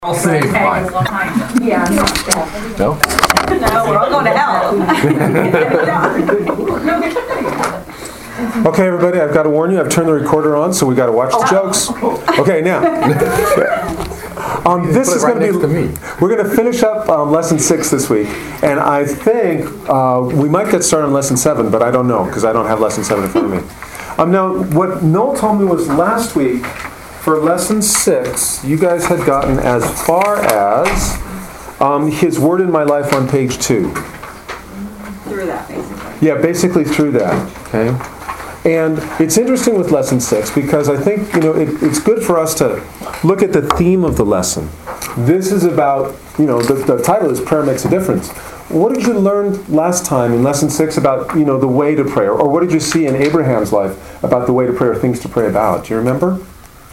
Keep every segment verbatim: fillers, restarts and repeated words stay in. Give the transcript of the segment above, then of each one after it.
I'll say fine. Yeah. No? No, we're all going to hell. Okay, everybody, I've got to warn you, I've turned the recorder on, so we got to watch the jokes. Okay, now, um, this Put it is right going to be, next to me. we're going to finish up um, lesson six this week, and I think uh, we might get started on lesson seven, but I don't know, because I don't have lesson seven in front of me. Um, now, what Noel told me was last week, for lesson six, you guys had gotten as far as um, his word in my life on page two. Through that, basically. Yeah, basically through that, okay? And it's interesting with lesson six because I think, you know, it, it's good for us to look at the theme of the lesson. This is about, you know, the, the title is Prayer Makes a Difference. What did you learn last time in lesson six about, you know, the way to pray? Or what did you see in Abraham's life about the way to pray or things to pray about? Do you remember?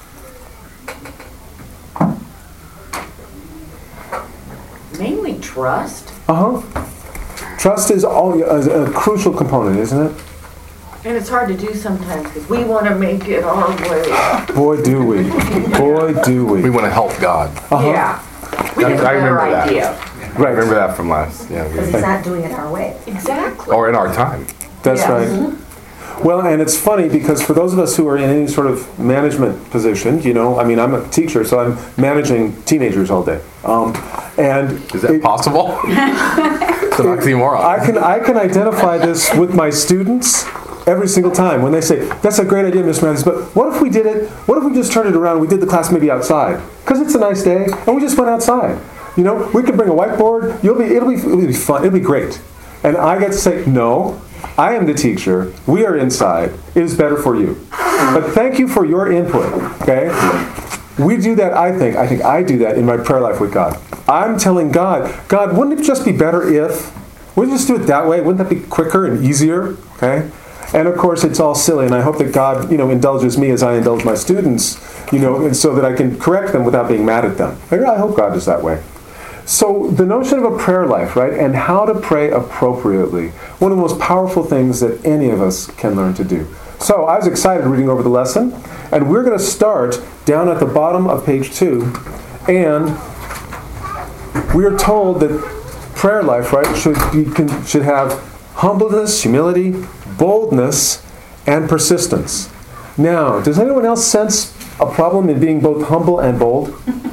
Mainly trust. Uh-huh. Trust is all, is a crucial component, isn't it? And it's hard to do sometimes because we want to make it our way. Boy, do we. Boy, do we. We want to help God. Uh-huh. Yeah. We I- have a I better remember that. idea. I remember that from last, yeah. Because we- he's not doing it our way. Exactly. Or in our time. That's Yes. right. Well, and it's funny because for those of us who are in any sort of management position, you know, I mean, I'm a teacher, so I'm managing teenagers all day. Um, and Is that it- possible? It's an oxymoron. I can I can identify this with my students every single time when they say, "That's a great idea, Mister Matthews, but what if we did it? What if we just turned it around and we did the class maybe outside? Because it's a nice day, and we just went outside. You know, we could bring a whiteboard. You'll be it'll be it'll be fun. It'll be great." And I get to say, "No, I am the teacher. We are inside. It is better for you. But thank you for your input." Okay. We do that, I think. I think I do that in my prayer life with God. I'm telling God, God, wouldn't it just be better if? Wouldn't you just do it that way? Wouldn't that be quicker and easier? Okay? And of course, it's all silly, and I hope that God, you know, indulges me as I indulge my students, you know, and so that I can correct them without being mad at them. I hope God is that way. So the notion of a prayer life, right, and how to pray appropriately, one of the most powerful things that any of us can learn to do. So I was excited reading over the lesson, and we're going to start down at the bottom of page two, and we are told that prayer life, right, should be, can, should have humbleness, humility, boldness, and persistence. Now, does anyone else sense a problem in being both humble and bold?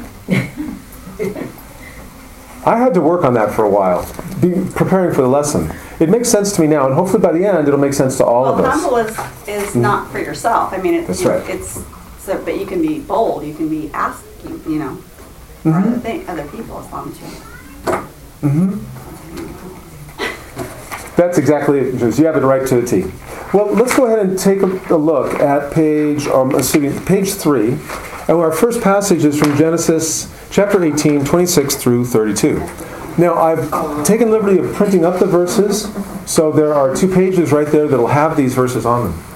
I had to work on that for a while, be preparing for the lesson. It makes sense to me now, and hopefully by the end it'll make sense to all Well, of us. humble is, is not for yourself. I mean, it, That's you- right. it's, so, but you can be bold. You can be asking, you know, for Mm-hmm. other, thing, other people as long as you. Mm-hmm. That's exactly it. Just- You have it right to the T. Well, let's go ahead and take a, a look at page, um, excuse me, page three. And our first passage is from Genesis chapter eighteen, twenty-six through thirty-two. Now, I've taken liberty of printing up the verses, so there are two pages right there that will have these verses on them.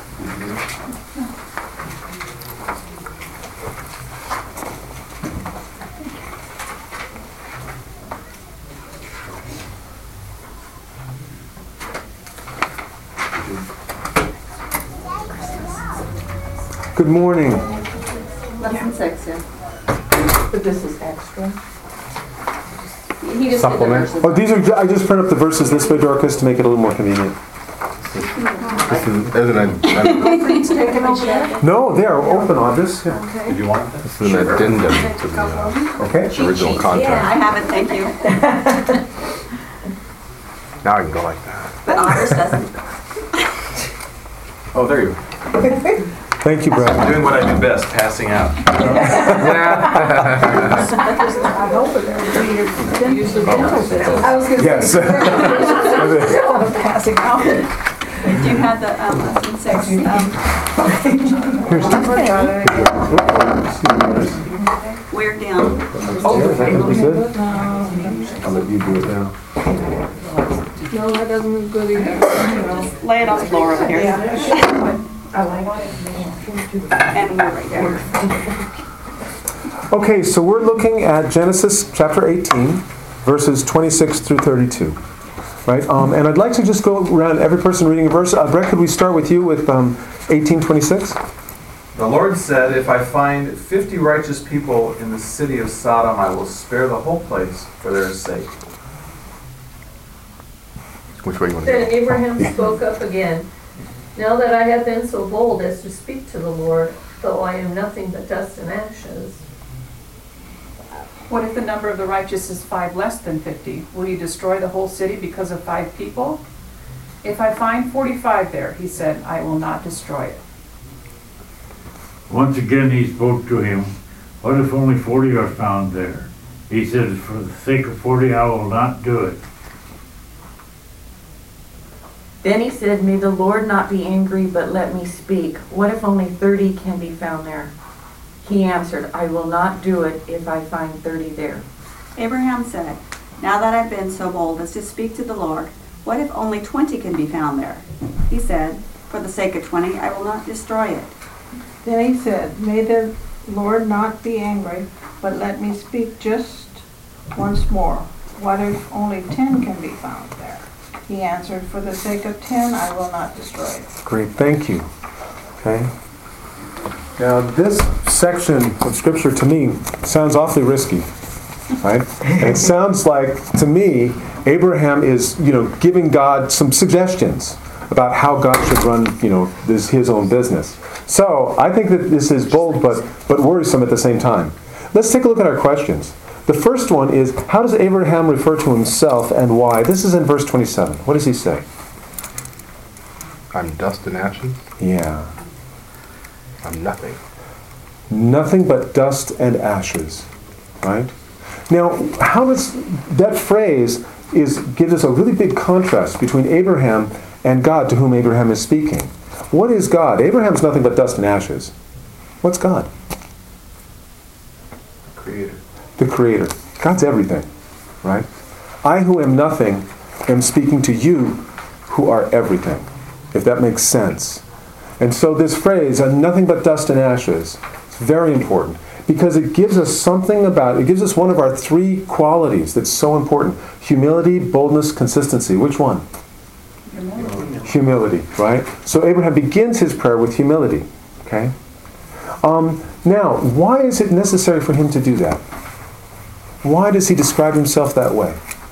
Good morning. Lesson six, yeah. But this is extra. He just Supplement. Did the Oh, these are. I just print up the verses this way, Dorcas, to make it a little more convenient. This is, isn't a, No, they are open on this. Yeah. did you want this? This is an addendum to the uh, Okay. original I contract. have it, thank you. Now I can go like that. But ours doesn't. Oh, there you go. Thank you, Brad. Doing what I do best, passing out. I was going to Yes. say, passing out. Do you have the um, lesson six? Um, we're down. I'll let you do it now. No, that doesn't look good either. Lay it on the floor over here. And we're right there. Okay, so we're looking at Genesis chapter eighteen, verses twenty-six through thirty-two. Right? Um, and I'd like to just go around every person reading a verse. Uh, Brett, could we start with you with um, eighteen twenty-six? The Lord said, if I find fifty righteous people in the city of Sodom, I will spare the whole place for their sake. Which way you want to Then go? Abraham spoke up again. Now that I have been so bold as to speak to the Lord, though I am nothing but dust and ashes. What if the number of the righteous is five less than fifty? Will you destroy the whole city because of five people? If I find forty-five there, he said, I will not destroy it. Once again he spoke to him, what if only forty are found there? He said, for the sake of forty I will not do it. Then he said, may the Lord not be angry, but let me speak. What if only thirty can be found there? He answered, I will not do it if I find thirty there. Abraham said, now that I've been so bold as to speak to the Lord, what if only twenty can be found there? He said, for the sake of twenty, I will not destroy it. Then he said, may the Lord not be angry, but let me speak just once more. What if only ten can be found there? He answered, for the sake of ten, I will not destroy it. Great, thank you. Okay. Now, this section of Scripture to me sounds awfully risky, right? And it sounds like, to me, Abraham is, you know, giving God some suggestions about how God should run, you know, this his own business. So, I think that this is bold but, but worrisome at the same time. Let's take a look at our questions. The first one is, how does Abraham refer to himself and why? This is in verse twenty-seven. What does he say? I'm dust and ashes. Yeah. I'm nothing. Nothing but dust and ashes, right? Now, how does that phrase is gives us a really big contrast between Abraham and God to whom Abraham is speaking. What is God? Abraham's nothing but dust and ashes. What's God? Creator. The Creator. God's everything, right? I who am nothing am speaking to you who are everything, if that makes sense. And so this phrase, nothing but dust and ashes, is very important because it gives us something about, it gives us one of our three qualities that's so important. Humility, boldness, consistency. Which one? Humility. Humility, right? So Abraham begins his prayer with humility, okay? Um, now, why is it necessary for him to do that? Why does he describe himself that way?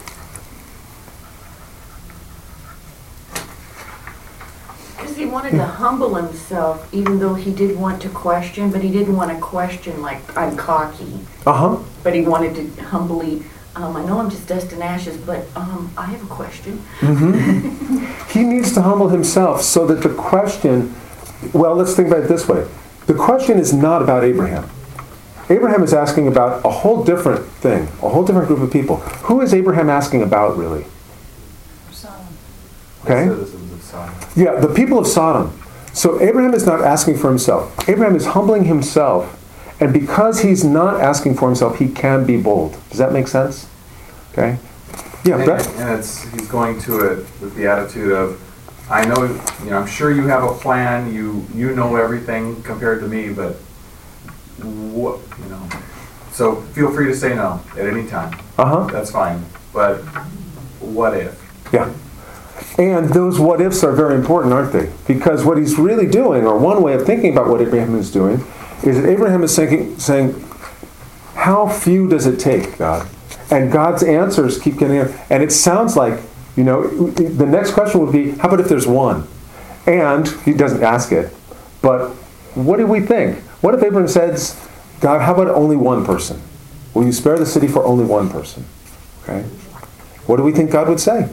Because he wanted to humble himself, even though he did want to question, but he didn't want to question like, I'm cocky. Uh-huh. But he wanted to humbly, um, I know I'm just dust and ashes, but um, I have a question. Mm-hmm. He needs to humble himself so that the question, well, let's think about it this way. The question is not about Abraham. Abraham is asking about a whole different thing, a whole different group of people. Who is Abraham asking about, really? Sodom. Okay? Citizens of Sodom. Yeah, the people of Sodom. So Abraham is not asking for himself. Abraham is humbling himself, and because he's not asking for himself, he can be bold. Does that make sense? Okay? Yeah, And, Brett? and it's he's going to it with the attitude of, I know, you know, I'm sure you have a plan. You you know everything compared to me, but what, you know. So feel free to say no at any time. Uh-huh. That's fine. But what if? Yeah. And those what ifs are very important, aren't they? Because what he's really doing, or one way of thinking about what Abraham is doing, is that Abraham is saying, saying how few does it take, God? And God's answers keep getting in. And it sounds like, you know, the next question would be, how about if there's one? And he doesn't ask it, but what do we think? What if Abraham says, God, how about only one person? Will you spare the city for only one person? Okay. What do we think God would say?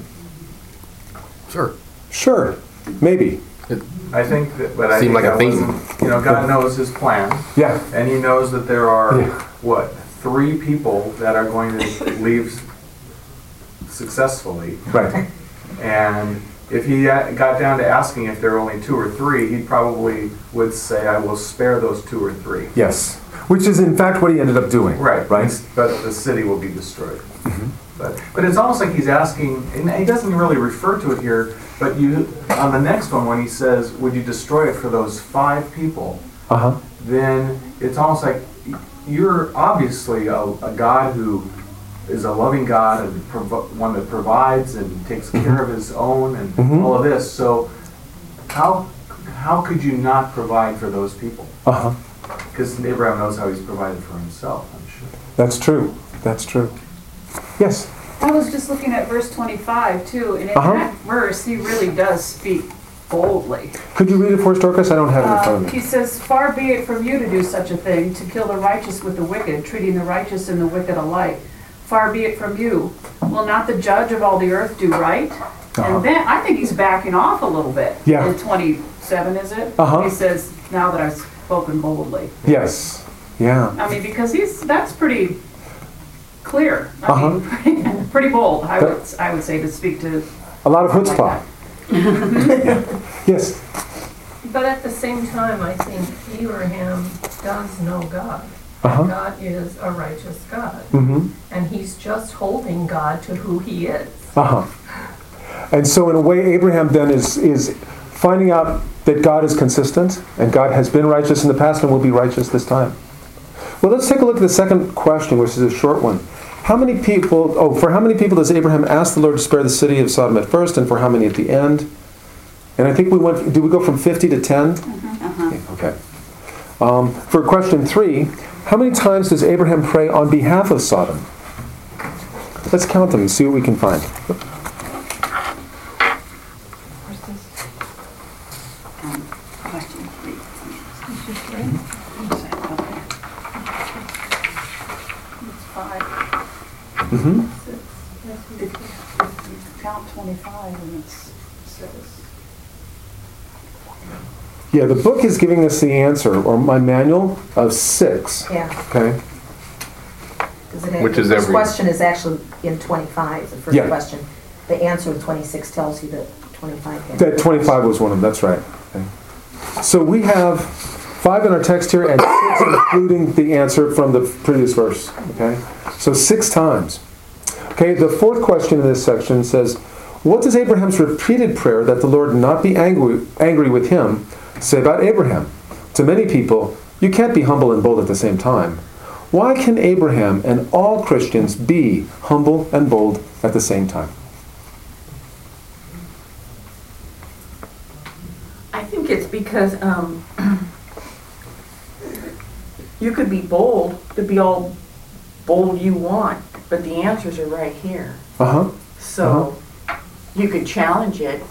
Sure. Sure, maybe. I think that, but I Seemed think like a that theme. wasn't- You know, God knows His plan, Yeah. and He knows that there are Yeah. what three people that are going to leave successfully. Right. And if he a- got down to asking if there are only two or three, he probably would say, I will spare those two or three. Yes. Which is in fact what he ended up doing. Right. Right. But the city will be destroyed. But, but it's almost like he's asking, and he doesn't really refer to it here, but you on the next one when he says, would you destroy it for those five people? Uh-huh. Then it's almost like you're obviously a, a God who is a loving God and provo- one that provides and takes care of His own and Mhm. all of this. So how how could you not provide for those people? Uh-huh. Because Abraham knows how he's provided for himself, I'm sure. That's true. That's true. Yes? I was just looking at verse twenty-five too, and in Uh-huh. that verse, he really does speak boldly. Could you read it for us, Dorcas? I don't have it in Uh, front of he me. says, "Far be it from you to do such a thing, to kill the righteous with the wicked, treating the righteous and the wicked alike. Far be it from you. Will not the judge of all the earth do right?" Uh-huh. And then, I think he's backing off a little bit. Yeah. In twenty-seven, is it? Uh-huh. He says, "Now that I've spoken boldly." Yes. Yeah. I mean, because he's, that's pretty clear. I Uh-huh. mean, pretty, pretty bold, I would, I would say, to speak to. A lot of like chutzpah. that. Yes. But at the same time, I think Abraham does know God. Uh-huh. God is a righteous God. Mm-hmm. And he's just holding God to who he is. Uh-huh. And so in a way, Abraham then is, is finding out that God is consistent, and God has been righteous in the past and will be righteous this time. Well, let's take a look at the second question, which is a short one. How many people, oh, for how many people does Abraham ask the Lord to spare the city of Sodom at first, and for how many at the end? And I think we went, did we go from fifty to ten? Uh-huh. Okay. Um, for question three, how many times does Abraham pray on behalf of Sodom? Let's count them and see what we can find. Where's this? Um, Question three. This is three? Okay. It's five. Mm-hmm. If if you count twenty-five, and it's six. Yeah, the book is giving us the answer, or my manual, of six. Yeah, Okay? 'cause it had- Which is the first every- question is actually in twenty-five, the first Yeah. question. The answer in twenty-six tells you that twenty-five had. That twenty-five was one of them, that's right. Okay. So we have five in our text here, and six including the answer from the previous verse. Okay? So six times. Okay, the fourth question in this section says, what does Abraham's repeated prayer that the Lord not be angry, angry with him say about Abraham? To many people, you can't be humble and bold at the same time. Why can Abraham and all Christians be humble and bold at the same time? I think it's because um, you could be bold, to be all bold you want, but the answers are right here. Uh-huh. So you could challenge it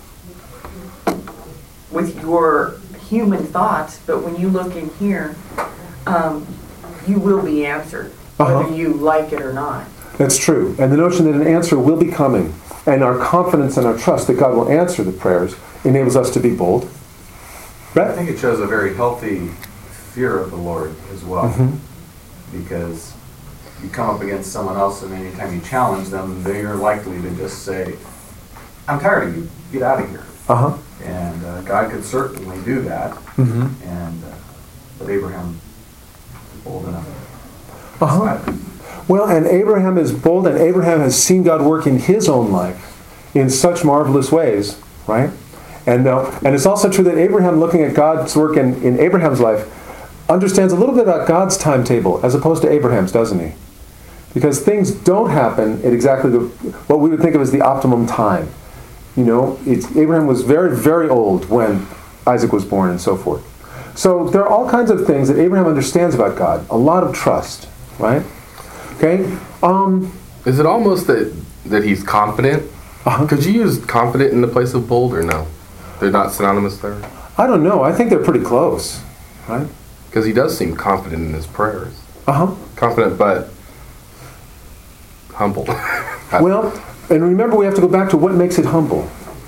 with your human thoughts, but when you look in here, um, you will be answered, Uh-huh. whether you like it or not. That's true. And the notion that an answer will be coming, and our confidence and our trust that God will answer the prayers, enables us to be bold. I Brett? think it shows a very healthy fear of the Lord as well. Mhm. Because you come up against someone else, and anytime you challenge them, they're likely to just say, I'm tired of you, get out of here. Uh-huh. And uh, God could certainly do that. Mm-hmm. And uh, but Abraham is bold enough. Uh-huh. Well, and Abraham is bold, and Abraham has seen God work in his own life in such marvelous ways, right? And uh, and it's also true that Abraham, looking at God's work in, in Abraham's life, understands a little bit about God's timetable as opposed to Abraham's, doesn't he? Because things don't happen at exactly the, what we would think of as the optimum time. You know, it's, Abraham was very, very old when Isaac was born and so forth. So there are all kinds of things that Abraham understands about God. A lot of trust, right? Okay? Um, Is it almost that that he's confident? Uh-huh. Could you use confident in the place of bold or no? They're not synonymous there? I don't know. I think they're pretty close, right? Because he does seem confident in his prayers. Uh-huh. Confident, but humble. Well, and remember, we have to go back to what makes it humble.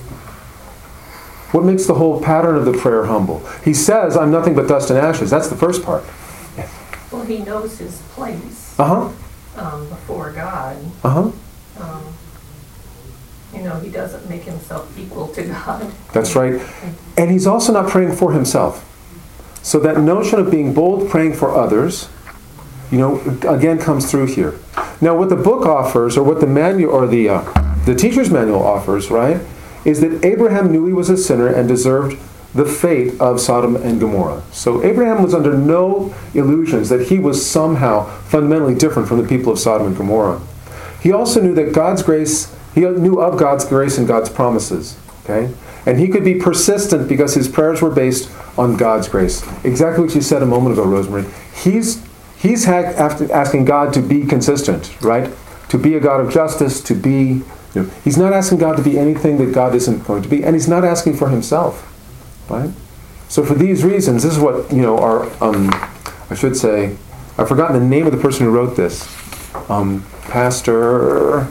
What makes the whole pattern of the prayer humble? He says, I'm nothing but dust and ashes. That's the first part. Well, he knows his place Uh-huh. um, before God. Uh-huh. Um, you know, he doesn't make himself equal to God. That's right. And he's also not praying for himself. So that notion of being bold, praying for others, you know, again comes through here. Now, what the book offers, or what the manual, or the uh, the teacher's manual offers, right, is that Abraham knew he was a sinner and deserved the fate of Sodom and Gomorrah. So Abraham was under no illusions that he was somehow fundamentally different from the people of Sodom and Gomorrah. He also knew that God's grace, he knew of God's grace and God's promises. Okay, And he could be persistent because his prayers were based on God's grace. Exactly what you said a moment ago, Rosemary. He's, he's ha- after asking God to be consistent, right? To be a God of justice, to be... You know, he's not asking God to be anything that God isn't going to be, and he's not asking for himself, right? So for these reasons, this is what, you know, our, um, I should say, I've forgotten the name of the person who wrote this. Um, Pastor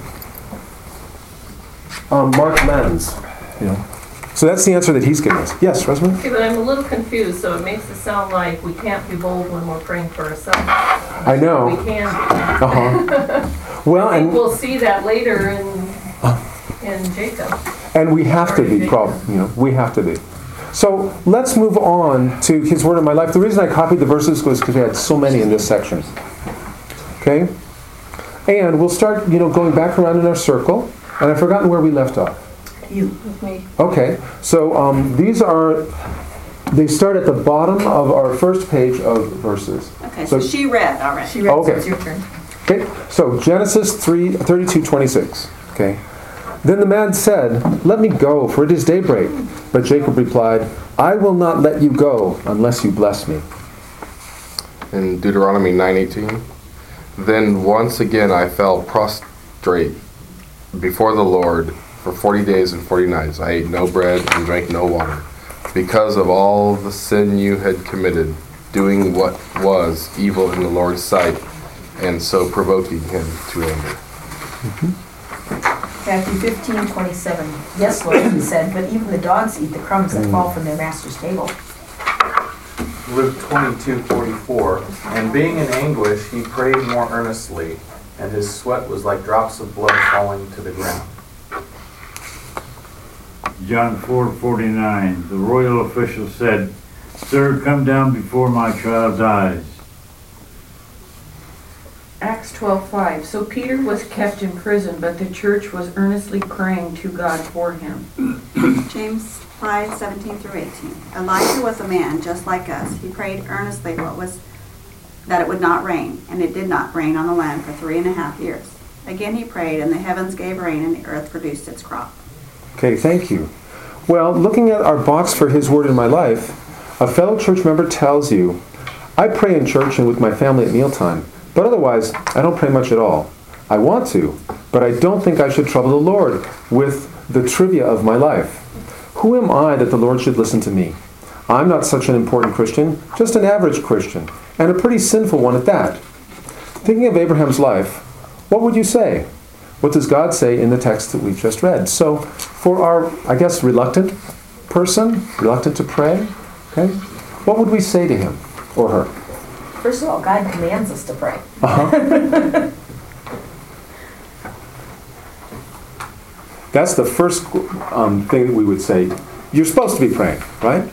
um, Mark Lenz, you know. So that's the answer that he's giving us. Yes, Rosemary? Okay, but I'm a little confused, so it makes it sound like we can't be bold when we're praying for ourselves. I know. We can be. Uh-huh. Well, I think and we'll see that later in, in Jacob. and we have to be, prob- you know, we have to be. So let's move on to his word in my life. The reason I copied the verses was because we had so many in this section. Okay? And we'll start, you know, going back around in our circle. And I've forgotten where we left off. You. With me. Okay. So um, these are, they start at the bottom of our first page of verses. Okay, so So- she read already. She read, so Okay. it's your turn. Okay, so Genesis three, thirty-two, twenty-six. Okay. Then the man said, "Let me go, for it is daybreak." But Jacob replied, "I will not let you go unless you bless me." In Deuteronomy nine eighteen, then once again I fell prostrate before the Lord for forty days and forty nights. I ate no bread and drank no water, because of all the sin you had committed, doing what was evil in the Lord's sight, and so provoking him to anger. Matthew fifteen, twenty-seven. Yes, Lord, he said, but even the dogs eat the crumbs that fall from their master's table. Luke twenty-two forty-four, and being in anguish, he prayed more earnestly, and his sweat was like drops of blood falling to the ground. John four forty-nine, the royal official said, "Sir, come down before my child dies." Acts twelve five. So Peter was kept in prison, but the church was earnestly praying to God for him. James five seventeen through eighteen. Elijah was a man just like us. He prayed earnestly what was that it would not rain, and it did not rain on the land for three and a half years. Again he prayed, and the heavens gave rain, and the earth produced its crop. Okay, thank you. Well, looking at our box for his word in my life, a fellow church member tells you, "I pray in church and with my family at mealtime, but otherwise I don't pray much at all. I want to, but I don't think I should trouble the Lord with the trivia of my life. Who am I that the Lord should listen to me? I'm not such an important Christian, just an average Christian, and a pretty sinful one at that." Thinking of Abraham's life, what would you say? What does God say in the text that we've just read? So for our, I guess, reluctant person, reluctant to pray, okay, what would we say to him or her? First of all, God commands us to pray. Uh-huh. That's the first um, thing that we would say. You're supposed to be praying, right?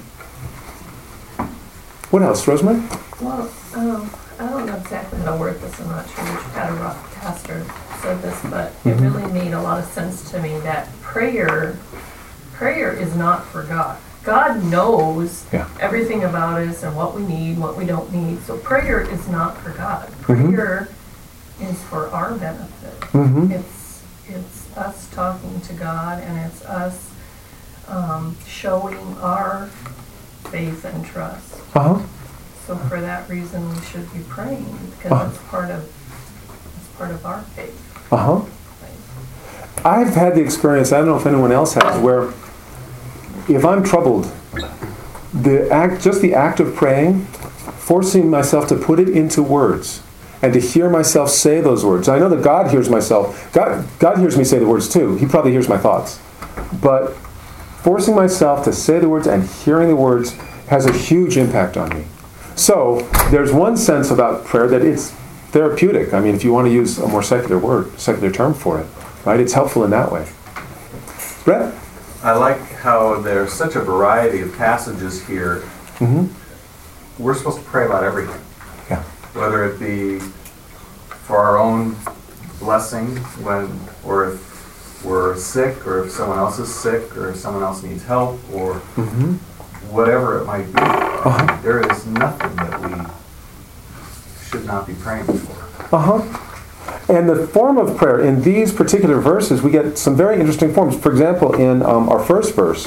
What else, Rosemary? Well, um, I don't know exactly how to word this. I'm not sure which Cataract pastor said this, but it Mhm. really made a lot of sense to me that prayer, prayer is not for God. God knows Yeah. everything about us and what we need, what we don't need. So prayer is not for God. Mhm. Prayer is for our benefit. Mm-hmm. It's it's us talking to God, and it's us um, showing our faith and trust. Uh-huh. So for that reason, we should be praying, because Uh. it's part of it's part of our faith. Uh-huh. I've had the experience, I don't know if anyone else has, where if I'm troubled, the act, just the act of praying, forcing myself to put it into words and to hear myself say those words. I know that God hears myself. God, God hears me say the words too. He probably hears my thoughts. But forcing myself to say the words and hearing the words has a huge impact on me. So there's one sense about prayer that it's therapeutic. I mean, if you want to use a more secular word, secular term for it, right? It's helpful in that way. Brett? I like how there's such a variety of passages here. Mm-hmm. We're supposed to pray about everything. Yeah. Whether it be for our own blessing, when, or if we're sick, or if someone else is sick, or if someone else needs help, or Mm-hmm. whatever it might be. Uh-huh. There is nothing that we should not be praying for. Uh-huh. And the form of prayer, in these particular verses, we get some very interesting forms. For example, in um, our first verse,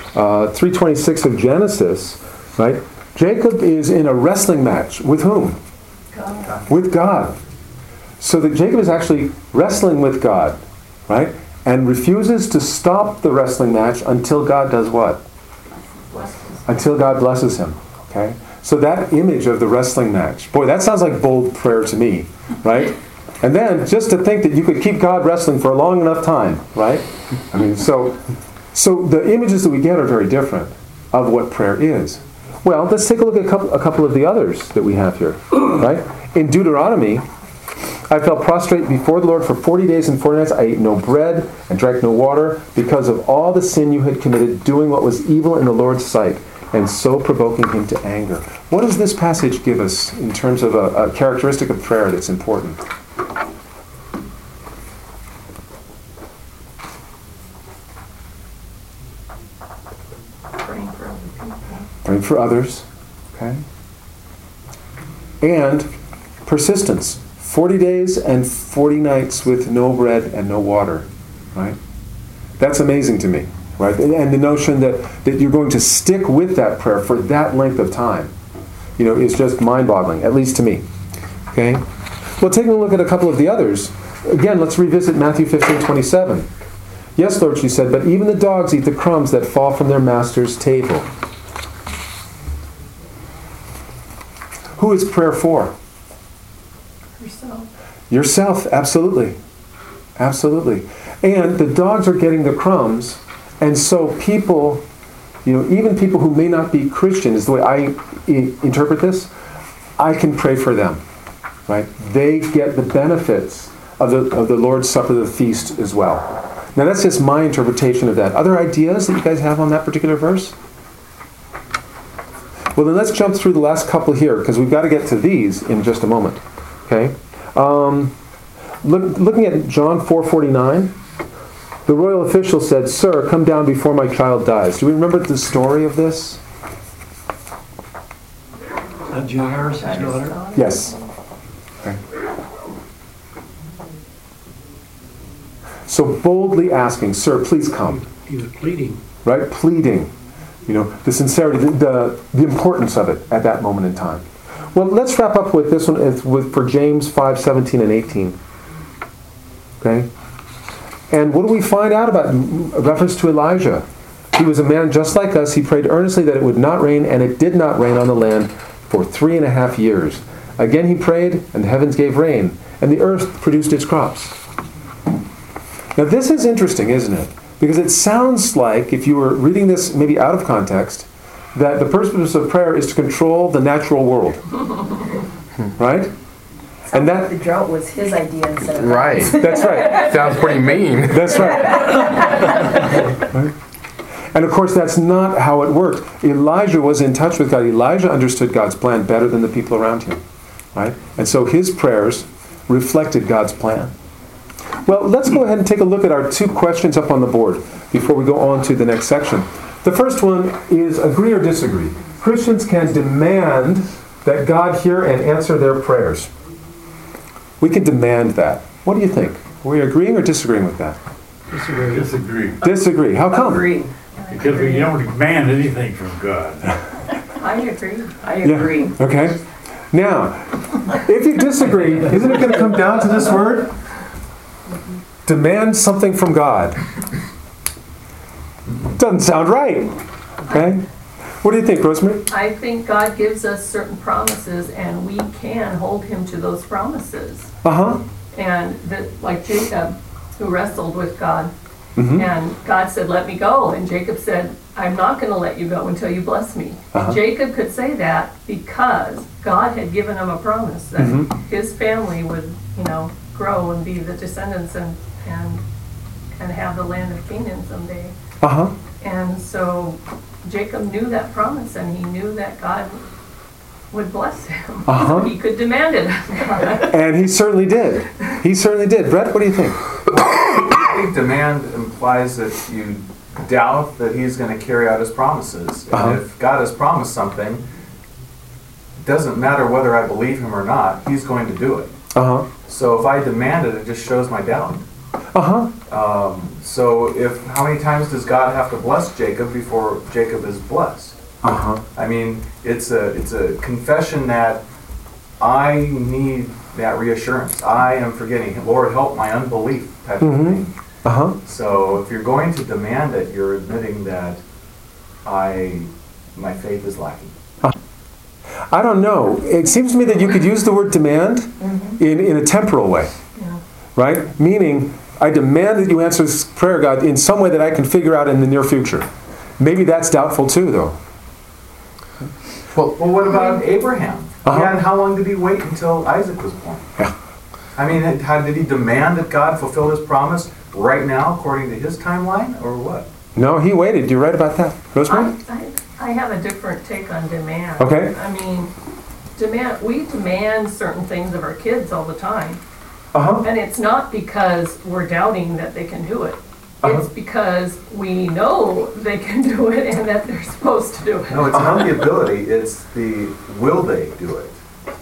uh, three twenty-six of Genesis, right? Jacob is in a wrestling match with whom? God. With God. So that Jacob is actually wrestling with God, right? And refuses to stop the wrestling match until God does what? Until God blesses him. Okay? So that image of the wrestling match, boy, that sounds like bold prayer to me, right? And then just to think that you could keep God wrestling for a long enough time, right? I mean, so so the images that we get are very different of what prayer is. Well, let's take a look at a couple, a couple of the others that we have here, right? In Deuteronomy, I fell prostrate before the Lord for forty days and forty nights. I ate no bread and drank no water because of all the sin you had committed, doing what was evil in the Lord's sight, and so provoking him to anger. What does this passage give us in terms of a, a characteristic of prayer that's important? Praying for other people. Praying for others, okay? And persistence. forty days and forty nights with no bread and no water, right? That's amazing to me, right? And the notion that, that you're going to stick with that prayer for that length of time, you know, is just mind-boggling, at least to me, okay? Well, taking a look at a couple of the others, again, let's revisit Matthew fifteen twenty-seven. Yes, Lord, she said, but even the dogs eat the crumbs that fall from their master's table. Who is prayer for? Yourself. Yourself, absolutely. Absolutely. And the dogs are getting the crumbs, and so people, you know, even people who may not be Christian, is the way I I- interpret this, I can pray for them, right? They get the benefits of the, of the Lord's Supper, the feast as well. Now that's just my interpretation of that. Other ideas that you guys have on that particular verse? Well, then let's jump through the last couple here, because we've got to get to these in just a moment. Okay? Um, look, looking at John four forty-nine, the royal official said, "Sir, come down before my child dies." Do we remember the story of this? Uh, Jairus' daughter? Yes. Okay. So boldly asking, "Sir, please come." He was pleading. Right? Pleading. You know, the sincerity, the, the, the importance of it at that moment in time. Well, let's wrap up with this one it's with for James five seventeen and eighteen. Okay? And what do we find out about a reference to Elijah? He was a man just like us. He prayed earnestly that it would not rain, and it did not rain on the land for three and a half years. Again he prayed, and the heavens gave rain, and the earth produced its crops. Now this is interesting, isn't it? Because it sounds like, if you were reading this maybe out of context, that the purpose of prayer is to control the natural world. Right? And that The drought was his idea instead of Right. ours. that's right. Sounds pretty mean. That's right. Right? And of course, that's not how it worked. Elijah was in touch with God. Elijah understood God's plan better than the people around him. Right? And so his prayers reflected God's plan. Well, let's go ahead and take a look at our two questions up on the board before we go on to the next section. The first one is agree or disagree. Christians can demand that God hear and answer their prayers. We can demand that. What do you think? Are we agreeing or disagreeing with that? Disagree. Disagree. Disagree. How come? Agree. Because we don't demand anything from God. I agree. I Yeah. agree. Okay. Now, if you disagree, isn't it going to come down to this word? Demand something from God. Doesn't sound right. Okay? What do you think, Rosemary? I think God gives us certain promises and we can hold him to those promises. Uh-huh. And that, like Jacob, who wrestled with God, Mhm. and God said, "Let me go." And Jacob said, "I'm not going to let you go until you bless me." Uh-huh. Jacob could say that because God had given him a promise that Mhm. his family would, you know, grow and be the descendants and, and, and have the land of Canaan someday. Uh-huh. And so Jacob knew that promise, and he knew that God would bless him. Uh-huh. So he could demand it of God. And he certainly did. He certainly did. Brett, what do you think? I think demand implies that you doubt that he's going to carry out his promises. And Uh-huh. if God has promised something, it doesn't matter whether I believe him or not, he's going to do it. Uh-huh. So if I demand it, it just shows my doubt. Uh-huh. Um, so if, how many times does God have to bless Jacob before Jacob is blessed? Uh-huh. I mean, it's a, it's a confession that I need that reassurance. I am forgetting. Lord, help my unbelief type Mhm. of thing. Uh-huh. So if you're going to demand it, you're admitting that I, my faith is lacking. I don't know. It seems to me that you could use the word demand in, in a temporal way. Yeah. Right? Meaning, I demand that you answer this prayer, God, in some way that I can figure out in the near future. Maybe that's doubtful too, though. Well, well what about Abraham? Uh-huh. Yeah, and how long did he wait until Isaac was born? Yeah. I mean, how, did he demand that God fulfill his promise right now according to his timeline, or what? No, he waited. You're right about that. Rosemary? I, I, I have a different take on demand. Okay. I mean, demand, we demand certain things of our kids all the time. Uh-huh. And it's not because we're doubting that they can do it. Uh-huh. It's because we know they can do it and that they're supposed to do it. No, it's not the ability, it's the will they do it.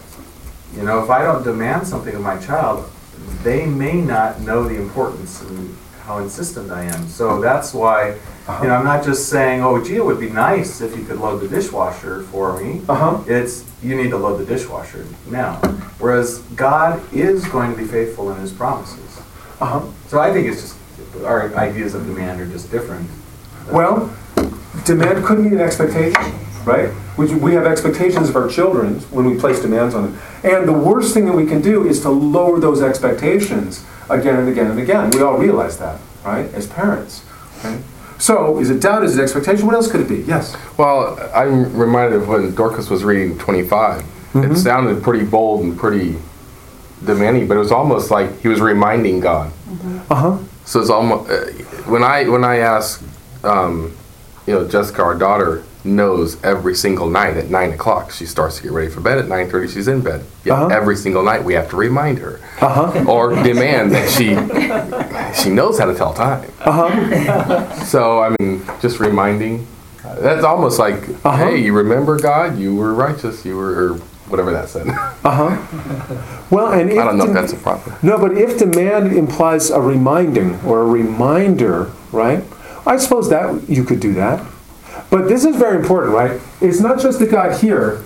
You know, if I don't demand something of my child, they may not know the importance and how insistent I am. So that's why, you know, I'm not just saying, oh, gee, it would be nice if you could load the dishwasher for me. Uh-huh. It's, you need to load the dishwasher now. Whereas God is going to be faithful in his promises. Uh-huh. So I think it's just, our ideas of demand are just different. Well, demand could mean an expectation, right? We, we have expectations of our children when we place demands on them. And the worst thing that we can do is to lower those expectations again and again and again. We all realize that, right, as parents. Okay? So, is it doubt? Is it expectation? What else could it be? Yes? Well, I'm reminded of when Dorcas was reading twenty-five. Mhm. It sounded pretty bold and pretty demanding, but it was almost like he was reminding God. Uh-huh. So it's almost uh, when I when I ask, um, you know, Jessica, our daughter, knows every single night at nine o'clock she starts to get ready for bed. At nine thirty, she's in bed. Yet Uh-huh. every single night we have to remind her Uh-huh. or demand that she she knows how to tell time. Uh-huh. So I mean, just reminding. uh, That's almost like, Uh-huh. hey, you remember God? You were righteous. You were, or whatever that said. Uh-huh. Well, and if I don't know if de- that's a proper. No, but if demand implies a reminding or a reminder, right? I suppose that you could do that. But this is very important, right? It's not just that God hear.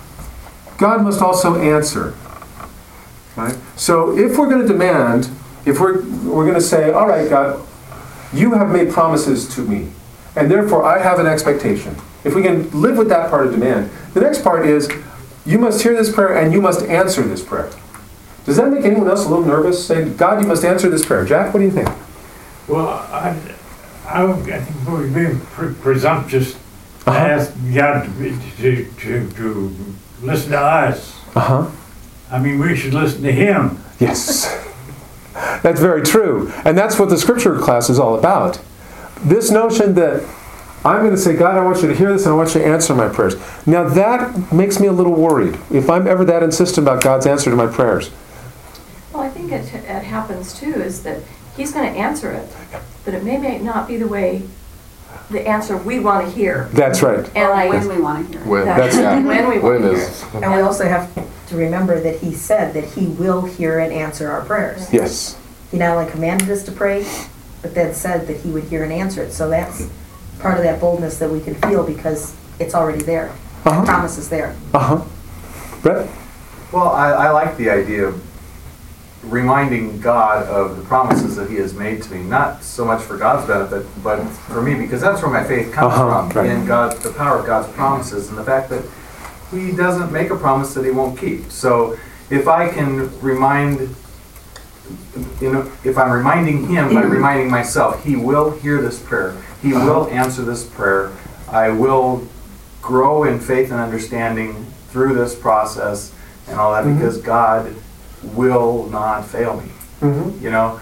God must also answer. Right? So if we're going to demand, if we're we're going to say, all right, God, you have made promises to me, and therefore I have an expectation. If we can live with that part of demand, the next part is, you must hear this prayer and you must answer this prayer. Does that make anyone else a little nervous? Saying, God, you must answer this prayer. Jack, what do you think? Well, I, I, I think we're being pre- presumptuous to Uh-huh. ask God to, be- to, to, to listen to us. Uh-huh. I mean, we should listen to Him. Yes. That's very true. And that's what the scripture class is all about. This notion that I'm going to say, God, I want you to hear this and I want you to answer my prayers. Now that makes me a little worried. If I'm ever that insistent about God's answer to my prayers. Well, I think it, it happens too, is that he's going to answer it, but it may, may not be the way, the answer we want to hear. That's right. And I, When we want to hear it. When, That's- yeah. when we want When to hear is- it. And we also have to remember that he said that he will hear and answer our prayers. Yes. He not only commanded us to pray, but then said that he would hear and answer it. So that's part of that boldness that we can feel because it's already there. Uh-huh. The promise is there. Uh-huh. Brett? Well, I, I like the idea of reminding God of the promises that He has made to me, not so much for God's benefit, but for me, because that's where my faith comes Uh-huh, from, right. in God, the power of God's promises, and the fact that He doesn't make a promise that He won't keep. So if I can remind, you know, if I'm reminding Him by reminding myself, He will hear this prayer, He will answer this prayer, I will grow in faith and understanding through this process and all that, Mhm. because God will not fail me. Mm-hmm. You know,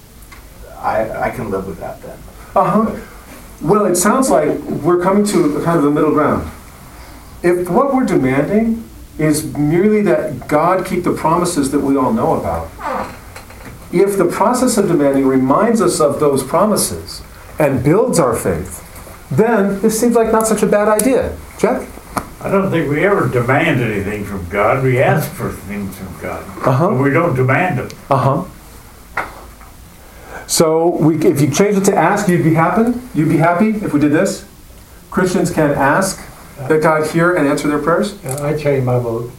I I can live with that then. Uh-huh. Well, it sounds like we're coming to kind of the middle ground. If what we're demanding is merely that God keep the promises that we all know about, if the process of demanding reminds us of those promises and builds our faith, then this seems like not such a bad idea. Jack? I don't think we ever demand anything from God. We ask for things from God. Uh-huh. But we don't demand them. Uh-huh. So we, if you change it to ask, you'd be happy? You'd be happy if we did this? Christians can ask that God hear and answer their prayers? Uh, I change my vote.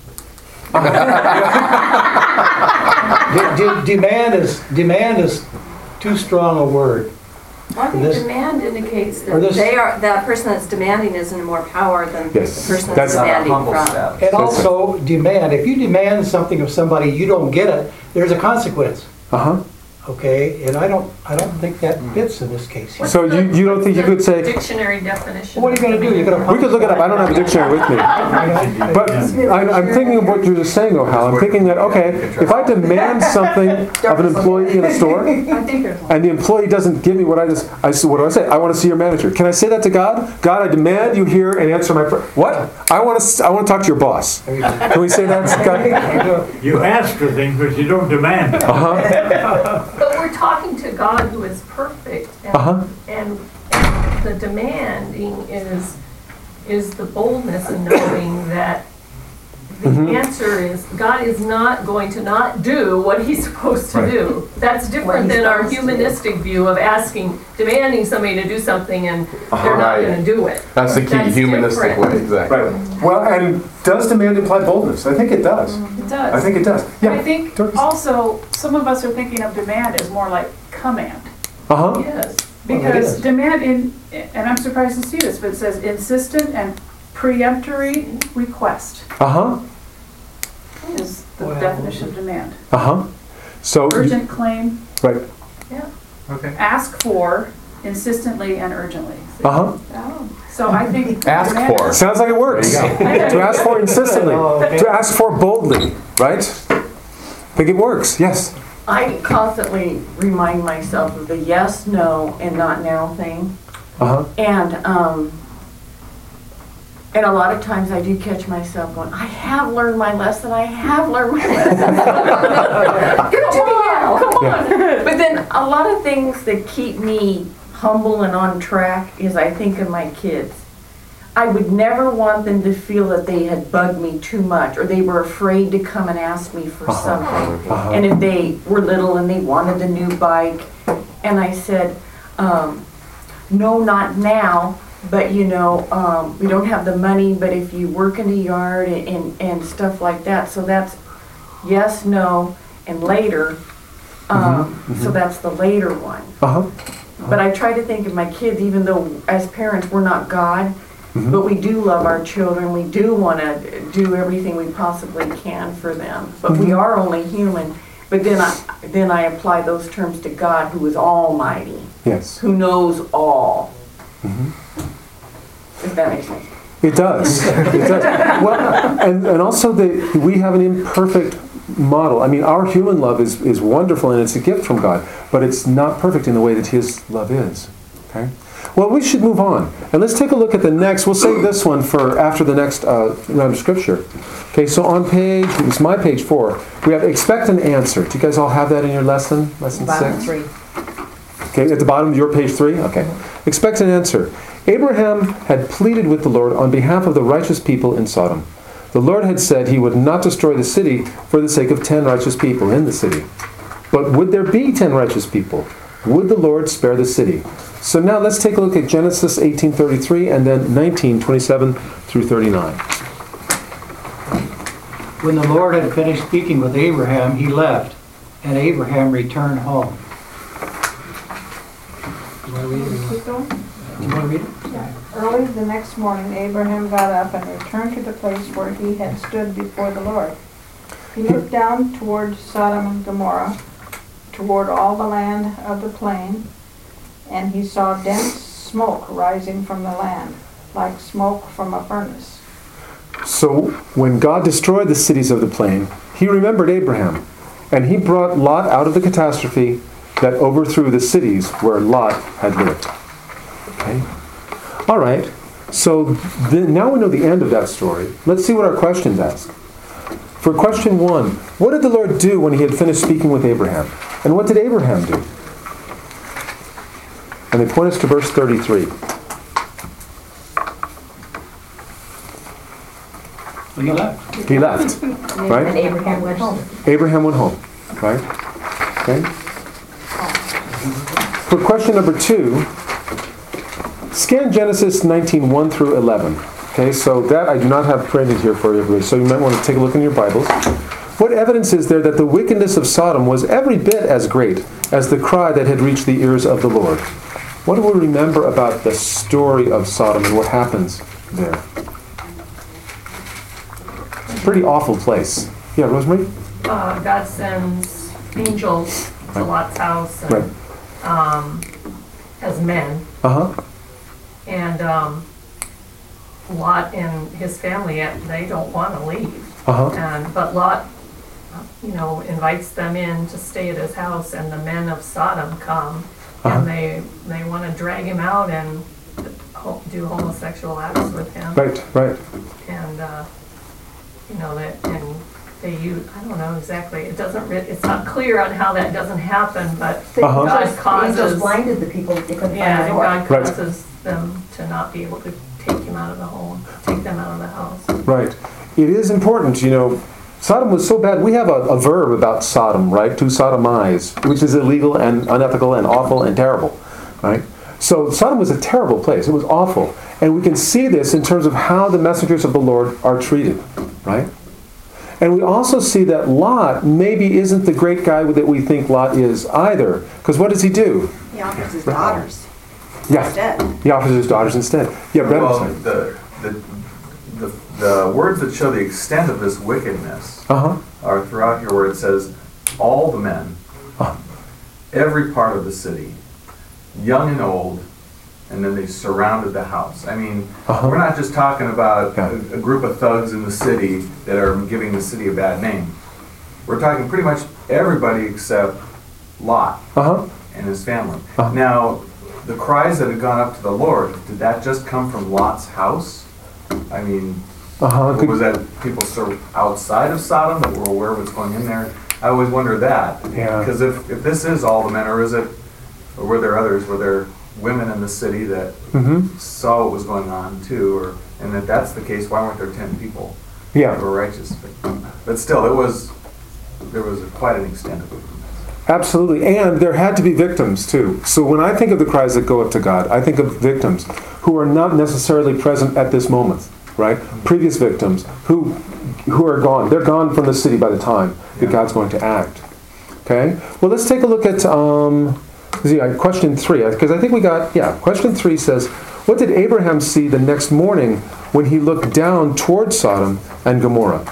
De- de- demand is demand is too strong a word. Well, I think This- demand indicates Or that this- they are, that person that's demanding is in more power than the Yes, person that's that's not a demanding humble from. step. And also demand. If you demand something of somebody, you don't get it. There's a consequence. Uh-huh. Okay, and I don't I don't think that fits in this case. What's So you- the- you don't think you what's could the say- Dictionary definition. What are you gonna do? You're gonna We could look it up. I don't have a dictionary with me. But I'm, I'm thinking of what you're just saying, though, Hal. I'm thinking that, okay, if I demand something of an employee in a store, I think there's one. and the employee doesn't give me what I just, I say, what do I say? I want to see your manager. Can I say that to God? God, I demand you hear and answer my prayer. What? I want to, I want to talk to your boss. Can we say that to God? You ask for things, but you don't demand them. Uh-huh. But we're talking to God who is perfect, and, Uh-huh. and, and the demanding is is the boldness in knowing that the Mhm. answer is God is not going to not do what He's supposed to Right. do. That's What different he's than our supposed to do. humanistic view of asking, demanding somebody to do something and Uh-huh. they're not Right. going to do it. That's the key, That's humanistic different. way, exactly. Right. Well, and does demand imply boldness? I think it does. It does. I think it does. But I Yeah. think Dorcas. also, some of us are thinking of demand as more like command. Uh-huh. Yes. Well, it Because is. demand in, and I'm surprised to see this, but it says insistent and preemptory request Uh-huh. is the Well- definition of demand. Uh-huh. So, Urgent claim, right. Okay. ask for insistently and urgently. Uh-huh. So I think. Ask demand for. is- Sounds like it works. There you To ask for insistently. Oh, okay. To ask for boldly, right? I think it works, yes. I constantly remind myself of the yes, no, and not now thing. Uh-huh. And, um, and a lot of times I do catch myself going, I have learned my lesson, I have learned my lesson. Give it to me now, come on. But then a lot of things that keep me humble and on track is I think of my kids. I would never want them to feel that they had bugged me too much or they were afraid to come and ask me for Uh-huh. something. Uh-huh. And if they were little and they wanted a new bike, and I said, um, no, not now, but you know, um, we don't have the money, but if you work in the yard and, and, and stuff like that, so that's yes, no, and later. Um, So that's the later one. Uh-huh. But I try to think of my kids, even though as parents, we're not God, Mhm. but we do love our children. We do want to do everything we possibly can for them. But we Mhm. are only human. But then I, then I apply those terms to God, who is almighty, Yes. who knows all. Mhm. If that makes sense. It does. It does. Well, and, and also that we have an imperfect model. I mean, our human love is, is wonderful and it's a gift from God, but it's not perfect in the way that His love is. Okay? Well, we should move on. And let's take a look at the next. We'll save this one for after the next uh, round of Scripture. Okay, so on page, it's my page four, we have expect an answer. Do you guys all have that in your lesson? Lesson Bottom six? three. Okay, at the bottom of your page three? Okay. Expect an answer. Abraham had pleaded with the Lord on behalf of the righteous people in Sodom. The Lord had said He would not destroy the city for the sake of ten righteous people in the city. But would there be ten righteous people? Would the Lord spare the city? So now let's take a look at Genesis eighteen thirty-three and then nineteen twenty-seven through thirty-nine. When the Lord had finished speaking with Abraham, he left, and Abraham returned home. You want to read it? Keep going. You want to read it? Yeah. Early the next morning, Abraham got up and returned to the place where he had stood before the Lord. He looked down toward Sodom and Gomorrah, toward all the land of the plain, and he saw dense smoke rising from the land, like smoke from a furnace. So when God destroyed the cities of the plain, He remembered Abraham, and He brought Lot out of the catastrophe that overthrew the cities where Lot had lived. Okay? All right. So then, now we know the end of that story. Let's see what our questions ask. For question one, what did the Lord do when He had finished speaking with Abraham? And what did Abraham do? And they point us to verse thirty-three. Well, he left. He left, And right? Abraham went home. Abraham went home, right? Okay. For question number two, scan Genesis nineteen, one through eleven. Okay, so that I do not have printed here for everybody, so you might want to take a look in your Bibles. What evidence is there that the wickedness of Sodom was every bit as great as the cry that had reached the ears of the Lord? What do we remember about the story of Sodom and what happens there? Pretty awful place. Yeah, Rosemary? Uh, God sends angels to Right. Lot's house and, um, as men. Uh-huh. And um, Lot and his family, uh, they don't want to leave. Uh-huh. And but Lot, you know, invites them in to stay at his house, and the men of Sodom come, Uh-huh. and they they want to drag him out and ho- do homosexual acts with him. Right, right. And uh, you know that, and they use, I don't know exactly. It doesn't. Re- it's not clear on how that doesn't happen, but Uh-huh. God Angels causes. blinded the people, they couldn't Yeah, find the and door. God Right. causes them to not be able to take him out of the home, take them out of the house. Right. It is important, you know, Sodom was so bad. We have a, a verb about Sodom, right? To sodomize, which is illegal and unethical and awful and terrible, right? So Sodom was a terrible place. It was awful. And we can see this in terms of how the messengers of the Lord are treated, right? And we also see that Lot maybe isn't the great guy that we think Lot is either. Because what does he do? He offers his daughters Yeah. instead. He offers his daughters instead. Yeah, Brett. Well, the, the, the, the words that show the extent of this wickedness Uh-huh. are throughout here where it says, all the men, Uh-huh. every part of the city, young and old, and then they surrounded the house. I mean, Uh-huh. we're not just talking about Yeah. a, a group of thugs in the city that are giving the city a bad name. We're talking pretty much everybody except Lot Uh-huh. and his family. Uh-huh. Now, the cries that had gone up to the Lord, did that just come from Lot's house? I mean, Uh-huh. or was that people sort of outside of Sodom that were aware of what's going in there? I always wonder that. Yeah. Because if, if this is all the men, or is it, or were there others, were there women in the city that Mm-hmm. saw what was going on too? Or, and if that's the case, why weren't there ten people Yeah. that were righteous? But, but still, it was, there was quite an extent of it. Absolutely. And there had to be victims too. So when I think of the cries that go up to God, I think of victims who are not necessarily present at this moment, right? Previous victims who who are gone. They're gone from the city by the time that Yeah. God's going to act. Okay? Well, let's take a look at um, see, uh, question three, because I think we got, yeah, question three says, what did Abraham see the next morning when he looked down toward Sodom and Gomorrah?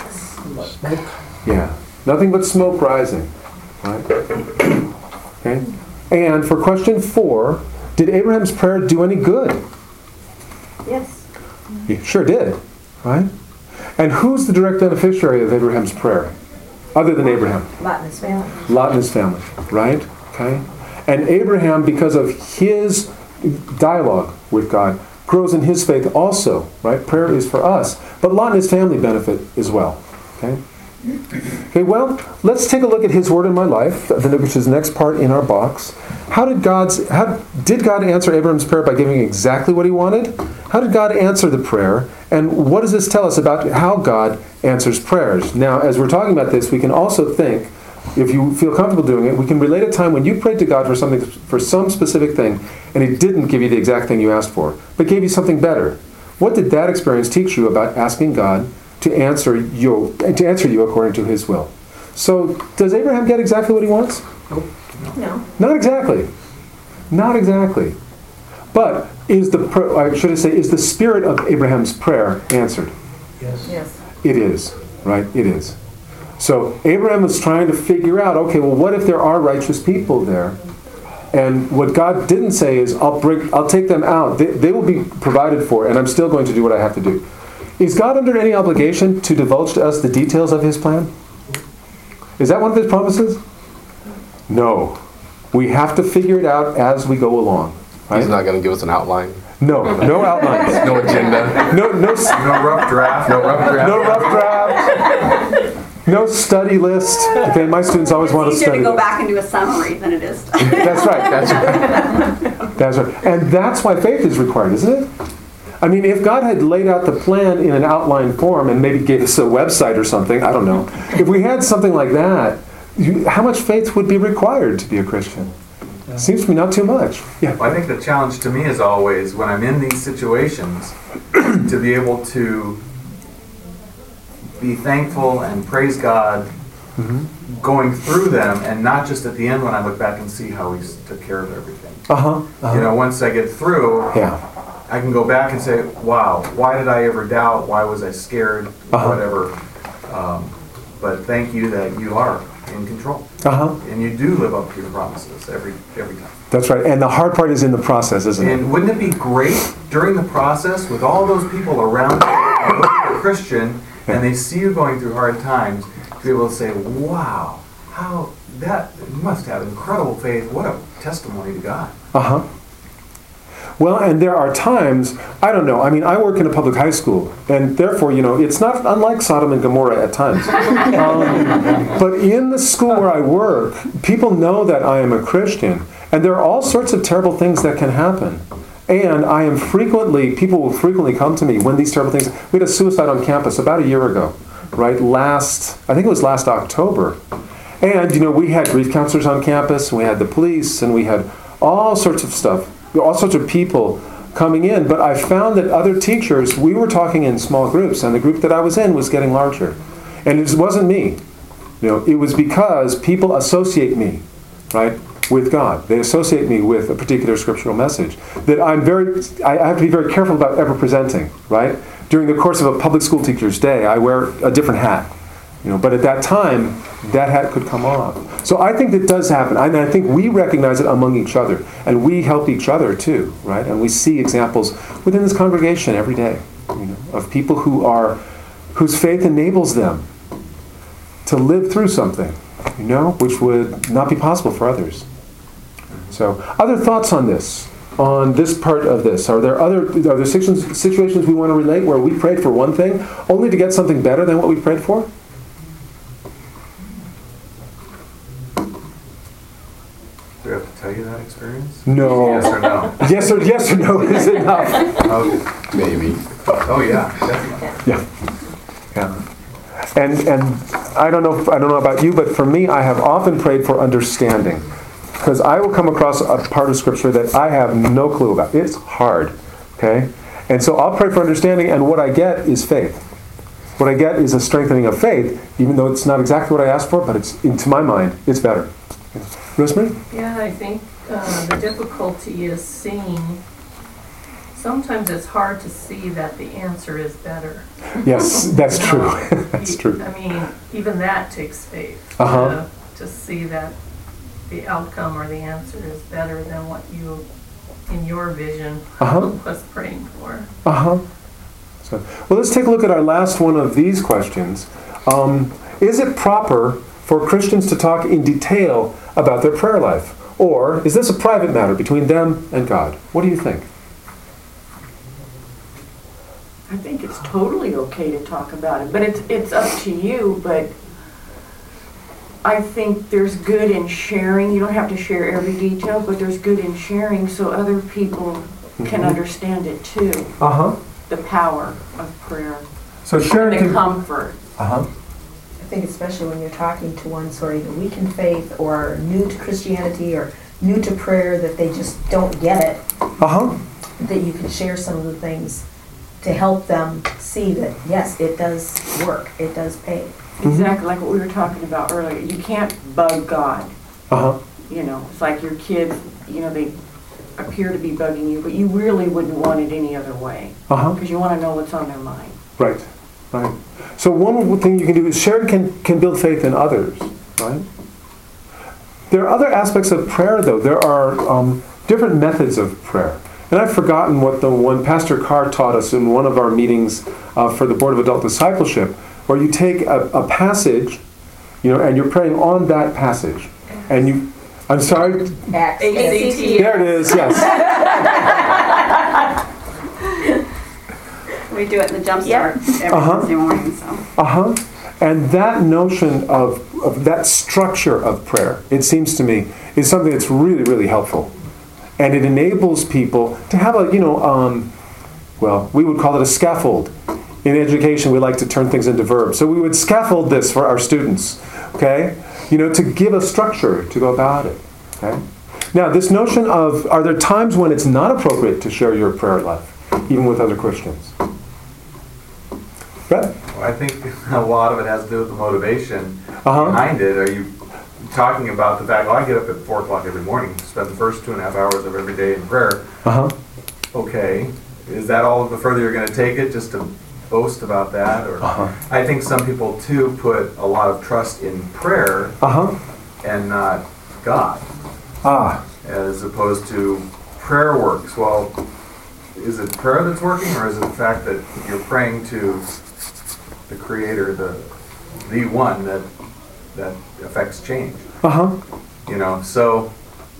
Yeah. Nothing but smoke rising. Right? Okay. And for question four, did Abraham's prayer do any good? Yes. He sure did. Right? And who's the direct beneficiary of Abraham's prayer? Other than Abraham? Lot and his family. Lot and his family. Right? Okay. And Abraham, because of his dialogue with God, grows in his faith also. Right? Prayer is for us. But Lot and his family benefit as well. Okay? Okay, well, let's take a look at His Word in My Life, which is the next part in our box. How did God's how did God answer Abraham's prayer by giving exactly what he wanted? How did God answer the prayer? And what does this tell us about how God answers prayers? Now, as we're talking about this, we can also think, if you feel comfortable doing it, we can relate a time when you prayed to God for something, for some specific thing, and He didn't give you the exact thing you asked for, but gave you something better. What did that experience teach you about asking God to answer you, to answer you according to His will? So, does Abraham get exactly what he wants? No. Not exactly. Not exactly. But is the pr- or should I say is the spirit of Abraham's prayer answered? Yes. Yes. It is, right? It is. So Abraham was trying to figure out, okay, well, what if there are righteous people there? And what God didn't say is, I'll bring, I'll take them out. They, they will be provided for, and I'm still going to do what I have to do. Is God under any obligation to divulge to us the details of His plan? Is that one of His promises? No. We have to figure it out as we go along. Right? He's not going to give us an outline. No, no outlines. No agenda. No, no, s- No rough draft. No rough draft. no rough draft. No study list. Okay, my students always want to It's easier study to go list. back and do a summary than it is. That's right. That's right. That's right. And that's why faith is required, isn't it? I mean, if God had laid out the plan in an outline form and maybe gave us a website or something, I don't know. If we had something like that, you, how much faith would be required to be a Christian? Seems to me not too much. Yeah. Well, I think the challenge to me is always when I'm in these situations to be able to be thankful and praise God Mm-hmm. going through them, and not just at the end when I look back and see how He took care of everything. Uh-huh. uh-huh. You know, once I get through, Yeah. I can go back and say, wow, why did I ever doubt? Why was I scared? Uh-huh. Whatever. Um, but thank you that you are in control. Uh-huh. And you do live up to your promises every every time. That's right. And the hard part is in the process, isn't it? And wouldn't it be great during the process with all those people around you, who are Christian, and they see you going through hard times, to be able to say, wow, how that, you must have incredible faith. What a testimony to God. Uh-huh. Well, and there are times, I don't know, I mean, I work in a public high school, and therefore, you know, it's not unlike Sodom and Gomorrah at times. Um, but in the school where I work, people know that I am a Christian, and there are all sorts of terrible things that can happen. And I am frequently, people will frequently come to me when these terrible things, we had a suicide on campus about a year ago, right? Last, I think it was last October. And, you know, we had grief counselors on campus, and we had the police, and we had all sorts of stuff, all sorts of people coming in. But I found that other teachers, we were talking in small groups, and the group that I was in was getting larger. And it wasn't me. You know, it was because people associate me, right, with God. They associate me with a particular scriptural message that I'm very, I have to be very careful about ever presenting, right? During the course of a public school teacher's day, I wear a different hat. You know, but at that time, that hat could come off. So I think that does happen. And I think we recognize it among each other. And we help each other too, right? And we see examples within this congregation every day, you know, of people who are, whose faith enables them to live through something, you know, which would not be possible for others. So, other thoughts on this? On this part of this? Are there other are there situations, situations we want to relate where we prayed for one thing only to get something better than what we prayed for? Do I have to tell you that experience? No. Yes or no? Yes or yes or no is enough. Okay. Maybe. Oh yeah, definitely. Yeah. Yeah. And and I don't know if, I don't know about you, but for me, I have often prayed for understanding, because I will come across a part of Scripture that I have no clue about. It's hard, okay? And so I'll pray for understanding, and what I get is faith. What I get is a strengthening of faith, even though it's not exactly what I asked for, but it's, into my mind, it's better. Rosemary? Yeah, I think uh, the difficulty is seeing, sometimes it's hard to see that the answer is better. Yes, that's You true. know, That's you- true. I mean, even that takes faith. Uh-huh. to- To see that the outcome or the answer is better than what you, in your vision, Uh-huh. was praying for. Uh-huh. So, well, let's take a look at our last one of these questions. Um, is it proper for Christians to talk in detail about their prayer life? Or is this a private matter between them and God? What do you think? I think it's totally okay to talk about it, but it's it's up to you. But I think there's good in sharing. You don't have to share every detail, but there's good in sharing so other people can Mhm. understand it too. Uh-huh. The power of prayer, So sharing and the can... comfort. Uh-huh. I think especially when you're talking to ones who are either weak in faith or new to Christianity or new to prayer, that they just don't get it, Uh-huh. that you can share some of the things to help them see that, yes, it does work, it does pay. Exactly like what we were talking about earlier. You can't bug God. Uh-huh. You know, it's like your kids, you know, they appear to be bugging you, but you really wouldn't want it any other way. Uh-huh. Because you want to know what's on their mind. Right. Right. So one thing you can do is sharing can, can build faith in others, right? There are other aspects of prayer, though. There are um, different methods of prayer. And I've forgotten what the one Pastor Carr taught us in one of our meetings uh, for the Board of Adult Discipleship, where you take a, a passage, you know, and you're praying on that passage. And you, I'm sorry? Acts. A C T. There it is, yes. We do it in the jump Yep. start every Uh-huh. Wednesday morning, so. Uh-huh. And that notion of, of that structure of prayer, it seems to me, is something that's really, really helpful. And it enables people to have a, you know, um, well, we would call it a scaffold. In education, we like to turn things into verbs. So we would scaffold this for our students, okay? You know, to give a structure to go about it, okay? Now, this notion of, are there times when it's not appropriate to share your prayer life, even with other Christians? Brett? Well, I think a lot of it has to do with the motivation Uh-huh. behind it. Are you talking about the fact, well, I get up at four o'clock every morning, spend the first two and a half hours of every day in prayer. Uh-huh. Okay, is that all the further you're going to take it, just to boast about that? Or Uh-huh. I think some people too put a lot of trust in prayer Uh-huh. and not God, Ah. as opposed to prayer works. Well, is it prayer that's working, or is it the fact that you're praying to the Creator, the the one that that affects change? Uh-huh. You know, so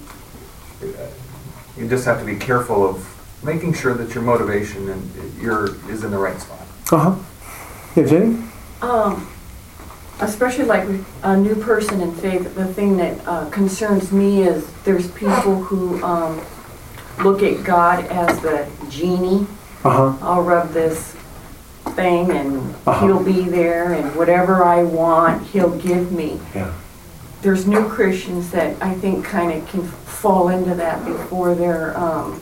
uh, you just have to be careful of making sure that your motivation and your is in the right spot. Uh-huh. Yeah, Jenny? Um, especially like with a new person in faith, the thing that uh, concerns me is there's people who um, look at God as the genie. Uh-huh. I'll rub this thing and Uh-huh. he'll be there, and whatever I want, he'll give me. Yeah. There's new Christians that I think kind of can fall into that before they're um,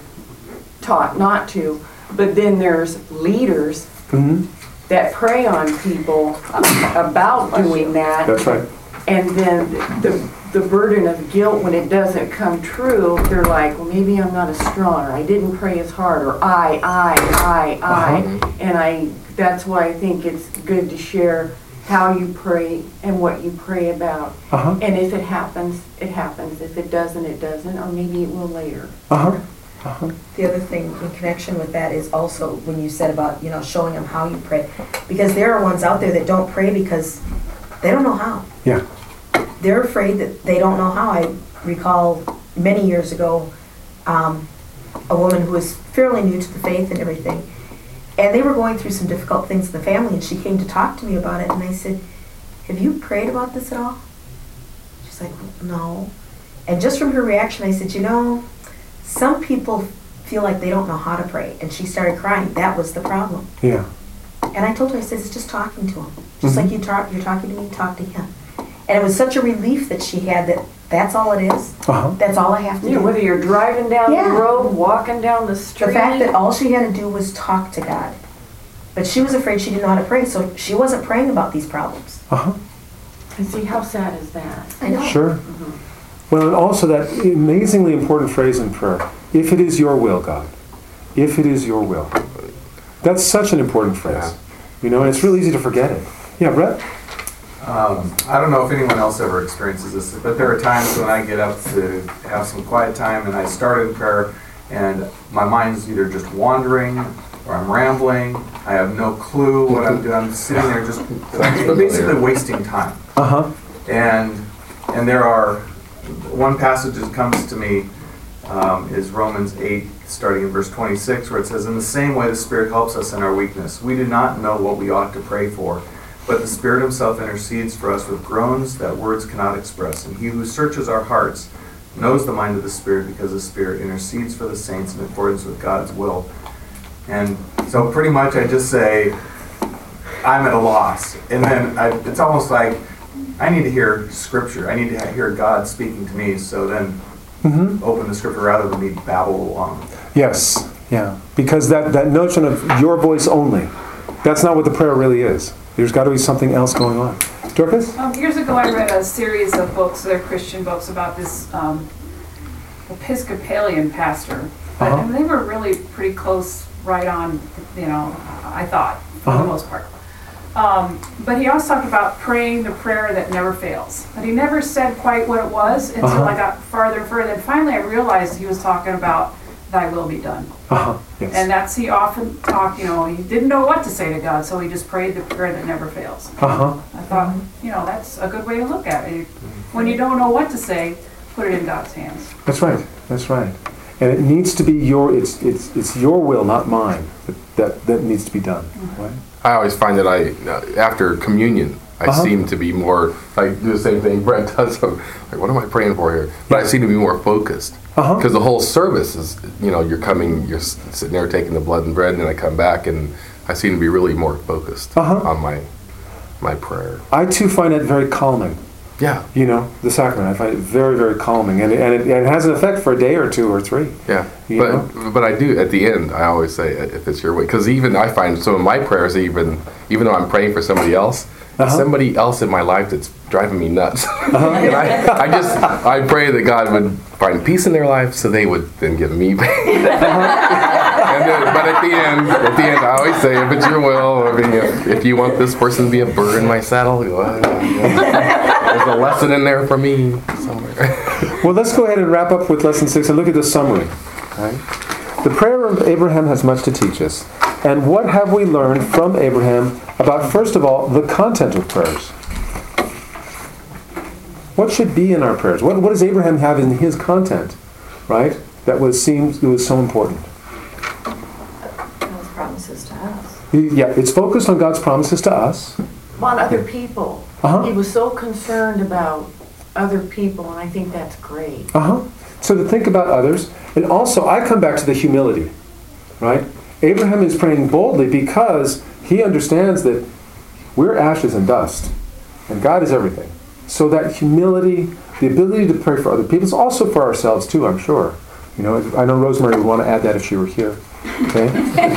taught not to. But then there's leaders Mm-hmm. that prey on people about doing that. That's right. And then the, the burden of guilt when it doesn't come true, they're like, well, maybe I'm not as strong, or I didn't pray as hard, or I, I, I, I. Uh-huh. And I, that's why I think it's good to share how you pray and what you pray about. Uh-huh. And if it happens, it happens. If it doesn't, it doesn't, or maybe it will later. Uh-huh. Uh-huh. The other thing in connection with that is also when you said about, you know, showing them how you pray. Because there are ones out there that don't pray because they don't know how. Yeah. They're afraid that they don't know how. I recall many years ago, um, a woman who was fairly new to the faith and everything. And they were going through some difficult things in the family, and she came to talk to me about it, and I said, have you prayed about this at all? She's like, no. And just from her reaction, I said, you know, some people feel like they don't know how to pray. And she started crying. That was the problem. Yeah. And I told her, I said, it's just talking to him. Just Mhm. like you talk, you're talking to me, talk to him. And it was such a relief that she had that that's all it is. Uh-huh. That's all I have to You know, do. whether you're driving down Yeah. the road, walking down the street. The fact that all she had to do was talk to God. But she was afraid she didn't know how to pray, so she wasn't praying about these problems. Uh-huh. And see, how sad is that? I know. Sure. Well, and also that amazingly important phrase in prayer, if it is your will, God. If it is your will. That's such an important phrase. Yeah. You know, and it's really easy to forget it. Yeah, Brett? Um, I don't know if anyone else ever experiences this, but there are times when I get up to have some quiet time and I start in prayer and my mind's either just wandering or I'm rambling. I have no clue what I'm doing. I'm sitting there just basically wasting time. Uh-huh. And and there are, one passage that comes to me um, is Romans eight, starting in verse twenty-six, where it says, in the same way the Spirit helps us in our weakness. We do not know what we ought to pray for, but the Spirit himself intercedes for us with groans that words cannot express. And he who searches our hearts knows the mind of the Spirit, because the Spirit intercedes for the saints in accordance with God's will. And so pretty much I just say, I'm at a loss. And then I, it's almost like I need to hear Scripture. I need to hear God speaking to me. So then Mm-hmm. open the Scripture rather than me babble along. Yes. Yeah. Because that, that notion of your voice only, that's not what the prayer really is. There's got to be something else going on. Dorcas? Um, years ago, I read a series of books, they're Christian books, about this um, Episcopalian pastor. But Uh-huh. and they were really pretty close, right on, you know, I thought, for Uh-huh. the most part. Um, but he always talked about praying the prayer that never fails. But he never said quite what it was until Uh-huh. I got farther and further. And finally, I realized he was talking about thy will be done. Uh-huh. Yes. And that's, he often talked, you know, he didn't know what to say to God, so he just prayed the prayer that never fails. Uh-huh. I thought, you know, that's a good way to look at it. When you don't know what to say, put it in God's hands. That's right. That's right. And it needs to be your, it's it's it's your will, not mine, that that, that needs to be done. Right? I always find that I, uh, after communion, I Uh-huh. seem to be more, I do the same thing Brett does. I'm like, what am I praying for here? But I seem to be more focused. Uh-huh. Because the whole service is, you know, you're coming, you're s- sitting there taking the blood and bread, and then I come back, and I seem to be really more focused Uh-huh. on my my prayer. I too find that very calming. Yeah. You know, the sacrament. I find it very, very calming, and it, and it, and it has an effect for a day or two or three. Yeah, You but know? but I do at the end. I always say, if it's your way, because even I find some of my prayers, even even though I'm praying for somebody else, Uh-huh. somebody else in my life that's driving me nuts, and I, I just I pray that God would find peace in their life, so they would then give me pain. And then, but at the end, at the end, I always say, if it's your will, I mean, if, if you want this person to be a burr in my saddle, well, there's a lesson in there for me somewhere. Well, let's go ahead and wrap up with lesson six and look at the summary. Right? The prayer of Abraham has much to teach us. And what have we learned from Abraham about, first of all, the content of prayers? What should be in our prayers? What, what does Abraham have in his content, right? That was seems it was so important. God's promises to us. Yeah, it's focused on God's promises to us. On other people. Uh-huh. He was so concerned about other people, and I think that's great. Uh-huh. So to think about others. And also, I come back to the humility, right? Abraham is praying boldly because he understands that we're ashes and dust, and God is everything. So that humility, the ability to pray for other people, is also for ourselves too, I'm sure. You know, I know Rosemary would want to add that if she were here. Okay.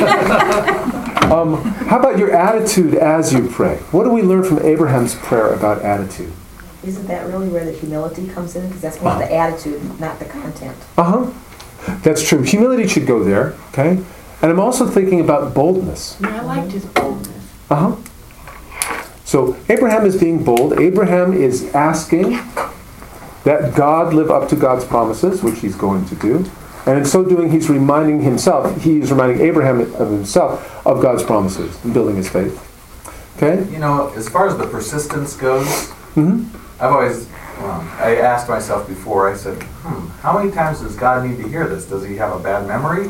um, how about your attitude as you pray? What do we learn from Abraham's prayer about attitude? Isn't that really where the humility comes in? Because that's more the attitude, not the content. Uh-huh. That's true. Humility should go there, okay? And I'm also thinking about boldness. Yeah, I liked his boldness. Uh-huh. So Abraham is being bold. Abraham is asking that God live up to God's promises, which he's going to do. And in so doing, he's reminding himself, he's reminding Abraham of himself of God's promises and building his faith. Okay? You know, as far as the persistence goes, Mm-hmm. I've always, well, I asked myself before, I said, hmm, how many times does God need to hear this? Does he have a bad memory?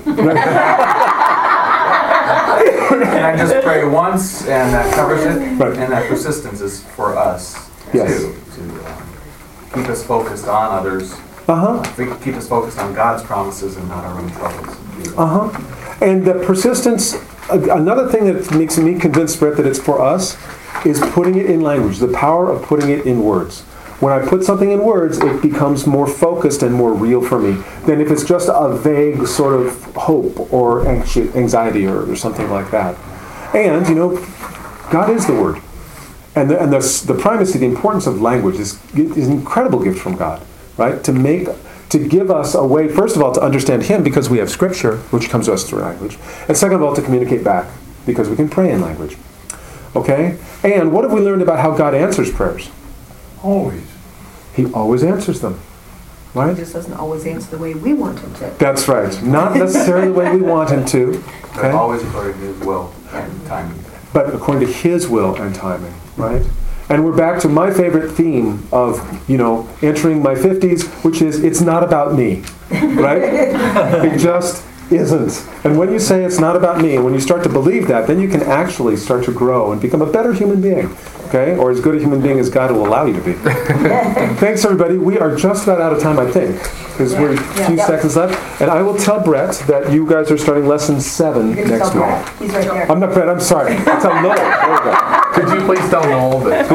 And I just pray once, and that covers it. Right. And that persistence is for us, Yes. too, to um, keep us focused on others, Uh-huh. uh, keep us focused on God's promises and not our own troubles. Uh-huh. And the persistence, a- another thing that makes me convinced, Brett, that it's for us, is putting it in language, the power of putting it in words. When I put something in words, it becomes more focused and more real for me than if it's just a vague sort of hope or anxi- anxiety or, or something like that. And, you know, God is the Word. And the, and the, the primacy, the importance of language is, is an incredible gift from God, right? To make, to give us a way, first of all, to understand Him because we have Scripture, which comes to us through language. And second of all, to communicate back because we can pray in language. Okay? And what have we learned about how God answers prayers? Always. He always answers them. He Right? just doesn't always answer the way we want him to. That's right. Not necessarily the way we want him to, But okay? always according to his will and timing. But according to His will and timing, right? And we're back to my favorite theme of, you know, entering my fifties, which is it's not about me, right? It just isn't. And when you say it's not about me, and when you start to believe that, then you can actually start to grow and become a better human being, okay? Or as good a human being as God will allow you to be. Thanks, everybody. We are just about out of time, I think, because we're a few Yeah. seconds left. And I will tell Brett that you guys are starting lesson seven You're gonna next tell week. Brett. He's right there. I'm not Brett, I'm sorry. I'll tell Noel. There we go. Could you please tell Noel that?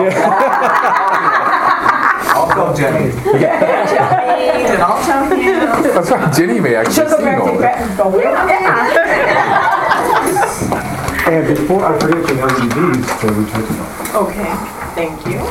I'll tell Jenny. And I'll tell you. That's right. Jenny may actually She'll go see back to Noel. Brett and go, yeah. And before I forget to hand you these to return to Okay, thank you.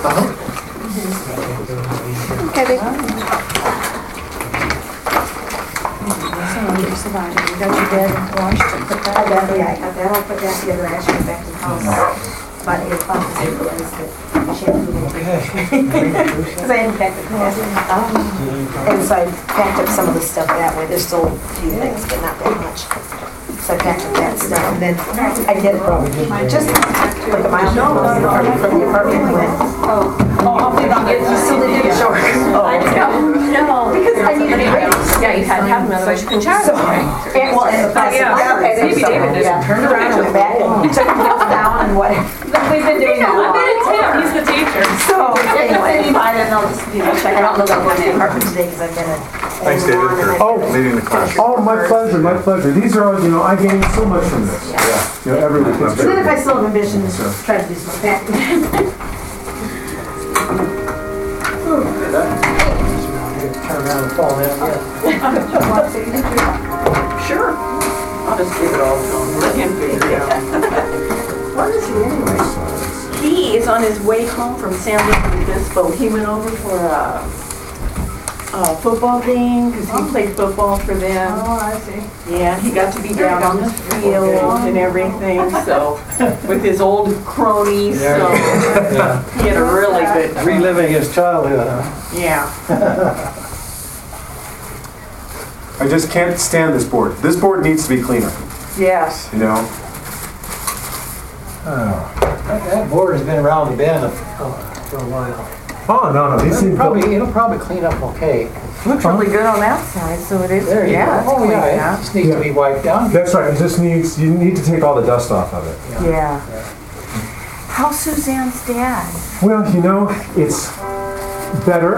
You got your bed washed and put that? I got, yeah, I got that. I'll put that together and actually back to the house. By eight o'clock to say for us that she had to move into. Because I hadn't packed the closet. And so I packed up some of the stuff that way. There's still a few things, but not that much. So I packed up that stuff. And then I did just like a mile from the apartment, from the apartment and went, oh, I'll be on it. You still didn't get short. No, Because I needed to wait. Yeah, you had to have them, otherwise you can charge So, them. and, well, and the fact Yeah. that okay, then Maybe so, David did. yeah, turned around and went back and took the nails down and whatever. We've been doing that. No, It's him, he's the teacher. So, anyway, fine, and I'll just, you know, check. I don't know that I'm going to the apartment today because I've been at. Thanks, David, for Oh. leading the class. Oh, my pleasure, my pleasure. These are, all you know, I gained so much from this. Yeah. You know, every week. It's So then if I great. still have ambitions, try to do some packing. turn around and fall down again. Sure. I'll just give it all to him, let him figure it out. What is he anyway? He is on his way home from San Luis Obispo. He went over for a, a football game because he played football for them. Oh, I see. Yeah, he got to be down on the field and everything, so, with his old cronies, so Yeah. he had a really good time. Reliving his childhood, huh? Yeah. I just can't stand this board. This board needs to be cleaner, Yes. you know? That that board has been around the bend for a while. Oh, no, no, these It'll seem probably, it'll probably clean up okay. Looks really good on that side, so it is, There you yeah, go. it's Oh, clean yeah, it now. just needs to be wiped down. That's right, it just needs, you need to take all the dust off of it. Yeah. How's Suzanne's dad? Well, you know, it's better,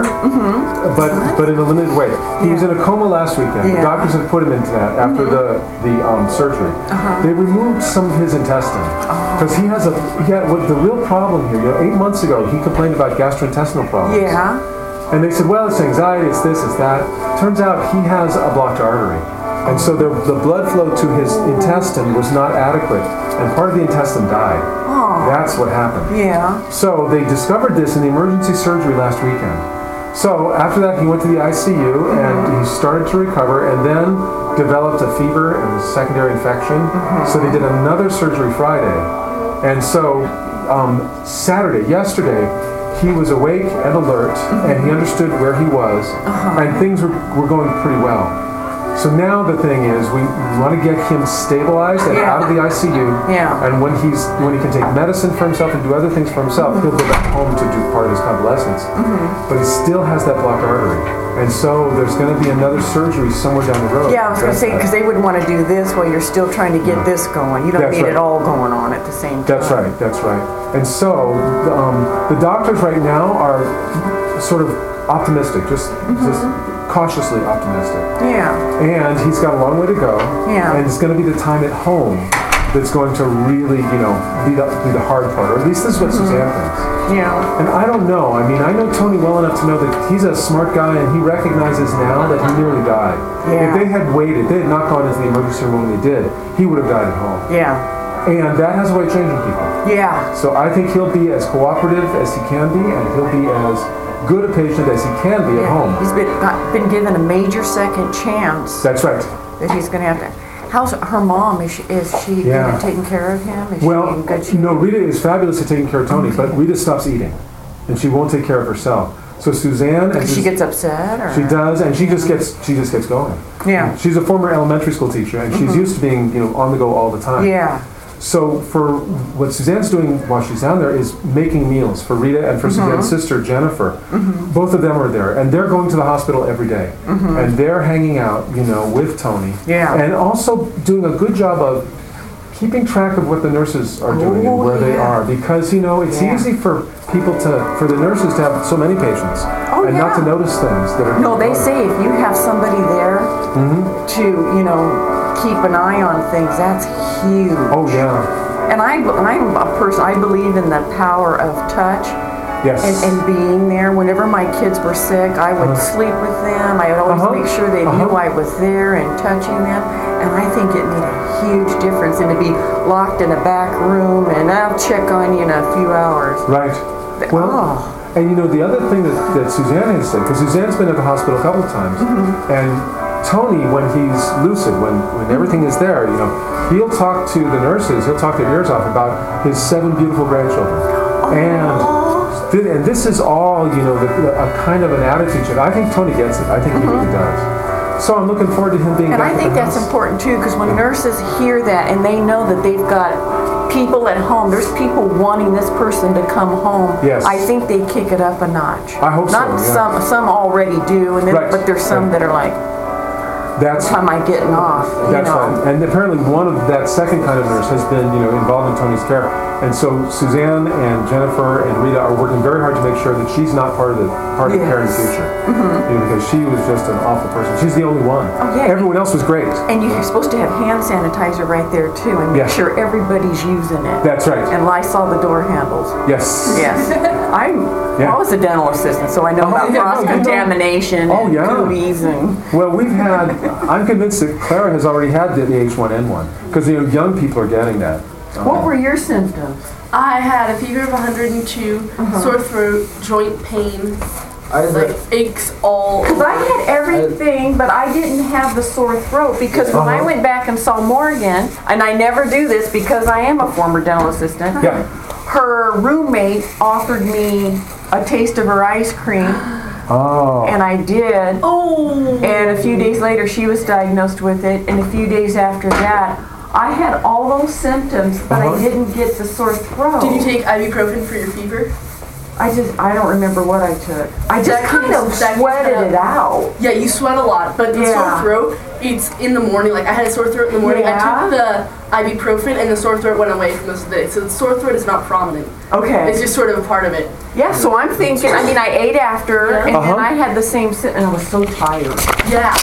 but but in a limited way. He was in a coma last weekend. The Yeah. doctors had put him into that after the the um, surgery. They removed some of his intestine because he has a he had what the real problem here. You know, eight months ago he complained about gastrointestinal problems. Yeah. And they said, well, it's anxiety, it's this, it's that. Turns out he has a blocked artery. And so the, the blood flow to his intestine was not adequate, and part of the intestine died. Oh. That's what happened. Yeah. So they discovered this in the emergency surgery last weekend. So after that, he went to the I C U and he started to recover, and then developed a fever and a secondary infection. So they did another surgery Friday. And so um, Saturday, yesterday, he was awake and alert, and he understood where he was, and things were, were going pretty well. So now the thing is, we want to get him stabilized and Yeah. out of the I C U. Yeah. And when he's when he can take medicine for himself and do other things for himself, he'll go back home to do part of his convalescence. But he still has that blocked artery, and so there's going to be another surgery somewhere down the road. Yeah, I was gonna say, because they wouldn't want to do this while you're still trying to get this going. You don't That's need right. it all going on at the same time. That's right. That's right. And so um, the doctors right now are sort of optimistic, just just cautiously optimistic. Yeah. And he's got a long way to go. Yeah. And it's going to be the time at home that's going to really, you know, be the, be the hard part. Or at least this is what Suzanne thinks. Yeah. And I don't know. I mean, I know Tony well enough to know that he's a smart guy, and he recognizes now that he nearly died. Yeah. If they had waited, they had not gone into the emergency room when they did, he would have died at home. Yeah. And that has a way of changing people. Yeah. So I think he'll be as cooperative as he can be, and he'll be as good a patient as he can be at home. He's been got, been given a major second chance That's right. that he's going to have to. How's her mom? Is she, is she Yeah. even taking care of him? Is she Well, in good shape? no, Rita is fabulous at taking care of Tony, but Rita stops eating, and she won't take care of herself. So Suzanne, and She Sus- gets upset, or she does, and she just gets she just gets going. Yeah. She's a former elementary school teacher, and she's used to being you know on the go all the time. Yeah. So for what Suzanne's doing while she's down there is making meals for Rita and for Suzanne's sister Jennifer. Both of them are there, and they're going to the hospital every day, and they're hanging out, you know, with Tony. Yeah. And also doing a good job of keeping track of what the nurses are doing and Oh, where they yeah. are, because you know it's Yeah. easy for people to for the nurses to have so many patients Oh, and not yeah. to notice things that are No, they going on. say if you have somebody there Mm-hmm. to, you know, keep an eye on things, that's huge. Oh yeah. And I, I'm a person, I believe in the power of touch Yes. and, and being there. Whenever my kids were sick, I would Uh-huh. sleep with them. I would always Uh-huh. make sure they knew Uh-huh. I was there and touching them. And I think it made a huge difference. And to be locked in a back room and I'll check on you in a few hours. Right. Well, Oh. and you know, the other thing that, that Suzanne has said, because Suzanne's been at the hospital a couple of times, and Tony, when he's lucid, when, when everything is there, you know, he'll talk to the nurses, he'll talk their ears off about his seven beautiful grandchildren. And, th- and this is all, you know, the, the, a kind of an attitude shift. I think Tony gets it. I think he really does. So I'm looking forward to him being And back I at think the that's house. important too, because when nurses hear that and they know that they've got people at home, there's people wanting this person to come home. Yes. I think they kick it up a notch. I hope so, Not yeah. some, some already do, and then, Right, but there's some right. that are like, That's am I getting off? You That's know? right. And apparently one of that second kind of nurse has been, you know, involved in Tony's care. And so Suzanne and Jennifer and Rita are working very hard to make sure that she's not part of the part of the care in the Yes. future. You know, because she was just an awful person. She's the only one. Oh, yeah. Everyone else was great. And you're supposed to have hand sanitizer right there too, and make Yes. sure everybody's using it. That's right. And Lysol the door handles. Yes. Yes. I'm, Yeah. I was a dental assistant, so I know Oh, about yeah, no, you know. cross-contamination Oh, and yeah. cooties and... Well, we've had, I'm convinced that Clara has already had the H one N one. Because, you know, young people are getting that. What were your symptoms? I had a fever of one hundred two, Uh-huh. sore throat, joint pain, I like aches all Because over. I had everything, but I didn't have the sore throat. Because when I Uh-huh. went back and saw Morgan, and I never do this because I am a former dental assistant, Yeah. her roommate offered me a taste of her ice cream, Oh. and I did. Oh! And a few days later, she was diagnosed with it, and a few days after that, I had all those symptoms, but Uh-huh. I didn't get the sore throat. Did you take ibuprofen for your fever? I just, I don't remember what I took. I just That kind can- of that can sweated kind of- it out. Yeah, you sweat a lot, but the Yeah. sore throat, it's in the morning. Like I had a sore throat in the morning. Yeah. I took the ibuprofen and the sore throat went away for most of the day. So the sore throat is not prominent. Okay. It's just sort of a part of it. Yeah, so I'm thinking, I mean, I ate after, and Uh-huh. then I had the same, sy- and I was so tired. Yeah.